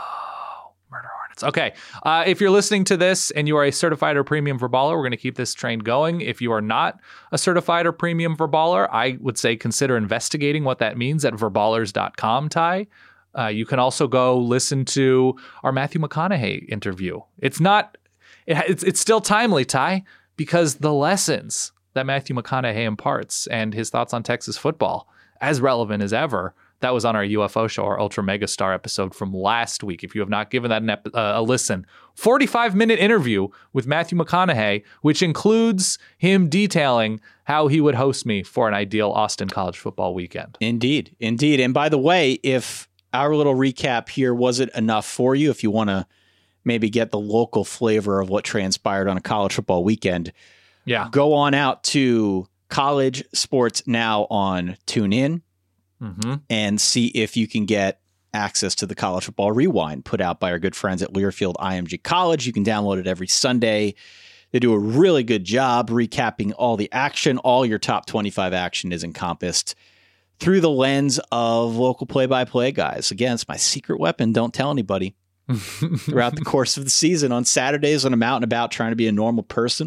Okay. Uh, if you're listening to this and you are a certified or premium verballer, we're going to keep this train going. If you are not a certified or premium verballer, I would say consider investigating what that means at verballers dot com, Ty. Uh, you can also go listen to our Matthew McConaughey interview. It's not, it, it's, it's still timely, Ty, because the lessons that Matthew McConaughey imparts and his thoughts on Texas football, as relevant as ever. That was on our U F O show, our Ultra Megastar episode from last week. If you have not given that an ep- uh, a listen, forty-five minute interview with Matthew McConaughey, which includes him detailing how he would host me for an ideal Austin college football weekend. Indeed. Indeed. And by the way, if our little recap here wasn't enough for you, if you want to maybe get the local flavor of what transpired on a college football weekend, yeah, go on out to College Sports Now on TuneIn. Mm-hmm. And see if you can get access to the College Football Rewind put out by our good friends at Learfield I M G College. You can download it every Sunday. They do a really good job recapping all the action. All your top twenty-five action is encompassed through the lens of local play-by-play guys. Again, it's my secret weapon. Don't tell anybody. Throughout the course of the season, on Saturdays when I'm out and about trying to be a normal person,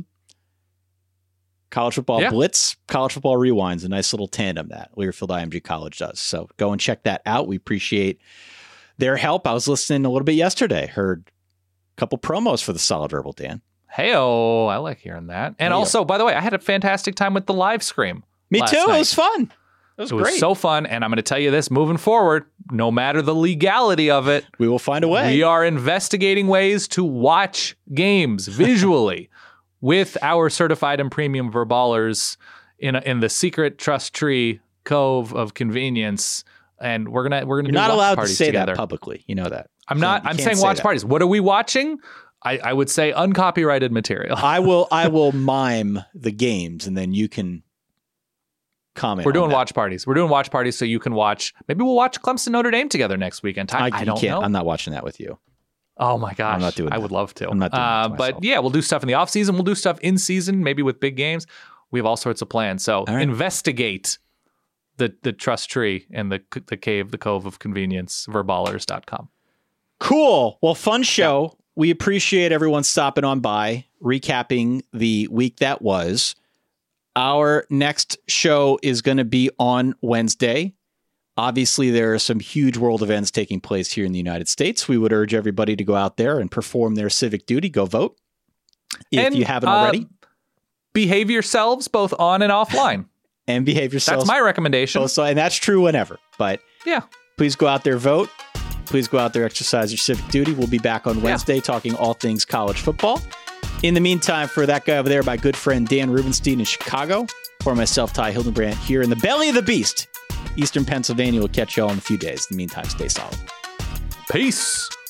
College Football Yeah. Blitz, College Football Rewind's a nice little tandem that Learfield I M G College does. So go and check that out. We appreciate their help. I was listening a little bit yesterday. Heard a couple promos for the Solid Verbal, Dan. Hey-oh, I like hearing that. And Hey-o. also, by the way, I had a fantastic time with the live scream. Me last too. night. It was fun. It was It great. was so fun. And I'm going to tell you this, moving forward, no matter the legality of it, we will find a way. We are investigating ways to watch games visually with our certified and premium verballers in a, in the secret trust tree cove of convenience. And we're gonna we're gonna You're do not watch allowed to parties say together. that publicly. You know that. I'm You not. can't- I'm you saying can't say watch that. parties. What are we watching? I, I would say uncopyrighted material. I will. I will mime the games, and then you can comment. We're on doing that. watch parties. We're doing watch parties so you can watch. Maybe we'll watch Clemson Notre Dame together next weekend. I, I, I you don't can't. know. I'm not watching that with you. Oh my gosh. I'm not doing I that. would love to. I'm not doing that uh, to But myself. yeah, we'll do stuff in the off season. We'll do stuff in season, maybe with big games. We have all sorts of plans. So right. investigate the the trust tree and the the cave, the cove of convenience, verballers dot com. Cool. Well, fun show. We appreciate everyone stopping on by, recapping the week that was. Our next show is going to be on Wednesday. Obviously, there are some huge world events taking place here in the United States. We would urge everybody to go out there and perform their civic duty. Go vote if And, you haven't uh, already. Behave yourselves both on and offline. And behave yourselves. That's my recommendation. Also, and that's true whenever. But yeah, please go out there, vote. Please go out there, exercise your civic duty. We'll be back on Wednesday talking all things college football. In the meantime, for that guy over there, my good friend Dan Rubenstein in Chicago, for myself, Ty Hildenbrandt, here in the belly of the beast, Eastern Pennsylvania. We'll catch you all in a few days. In the meantime, stay solid. Peace.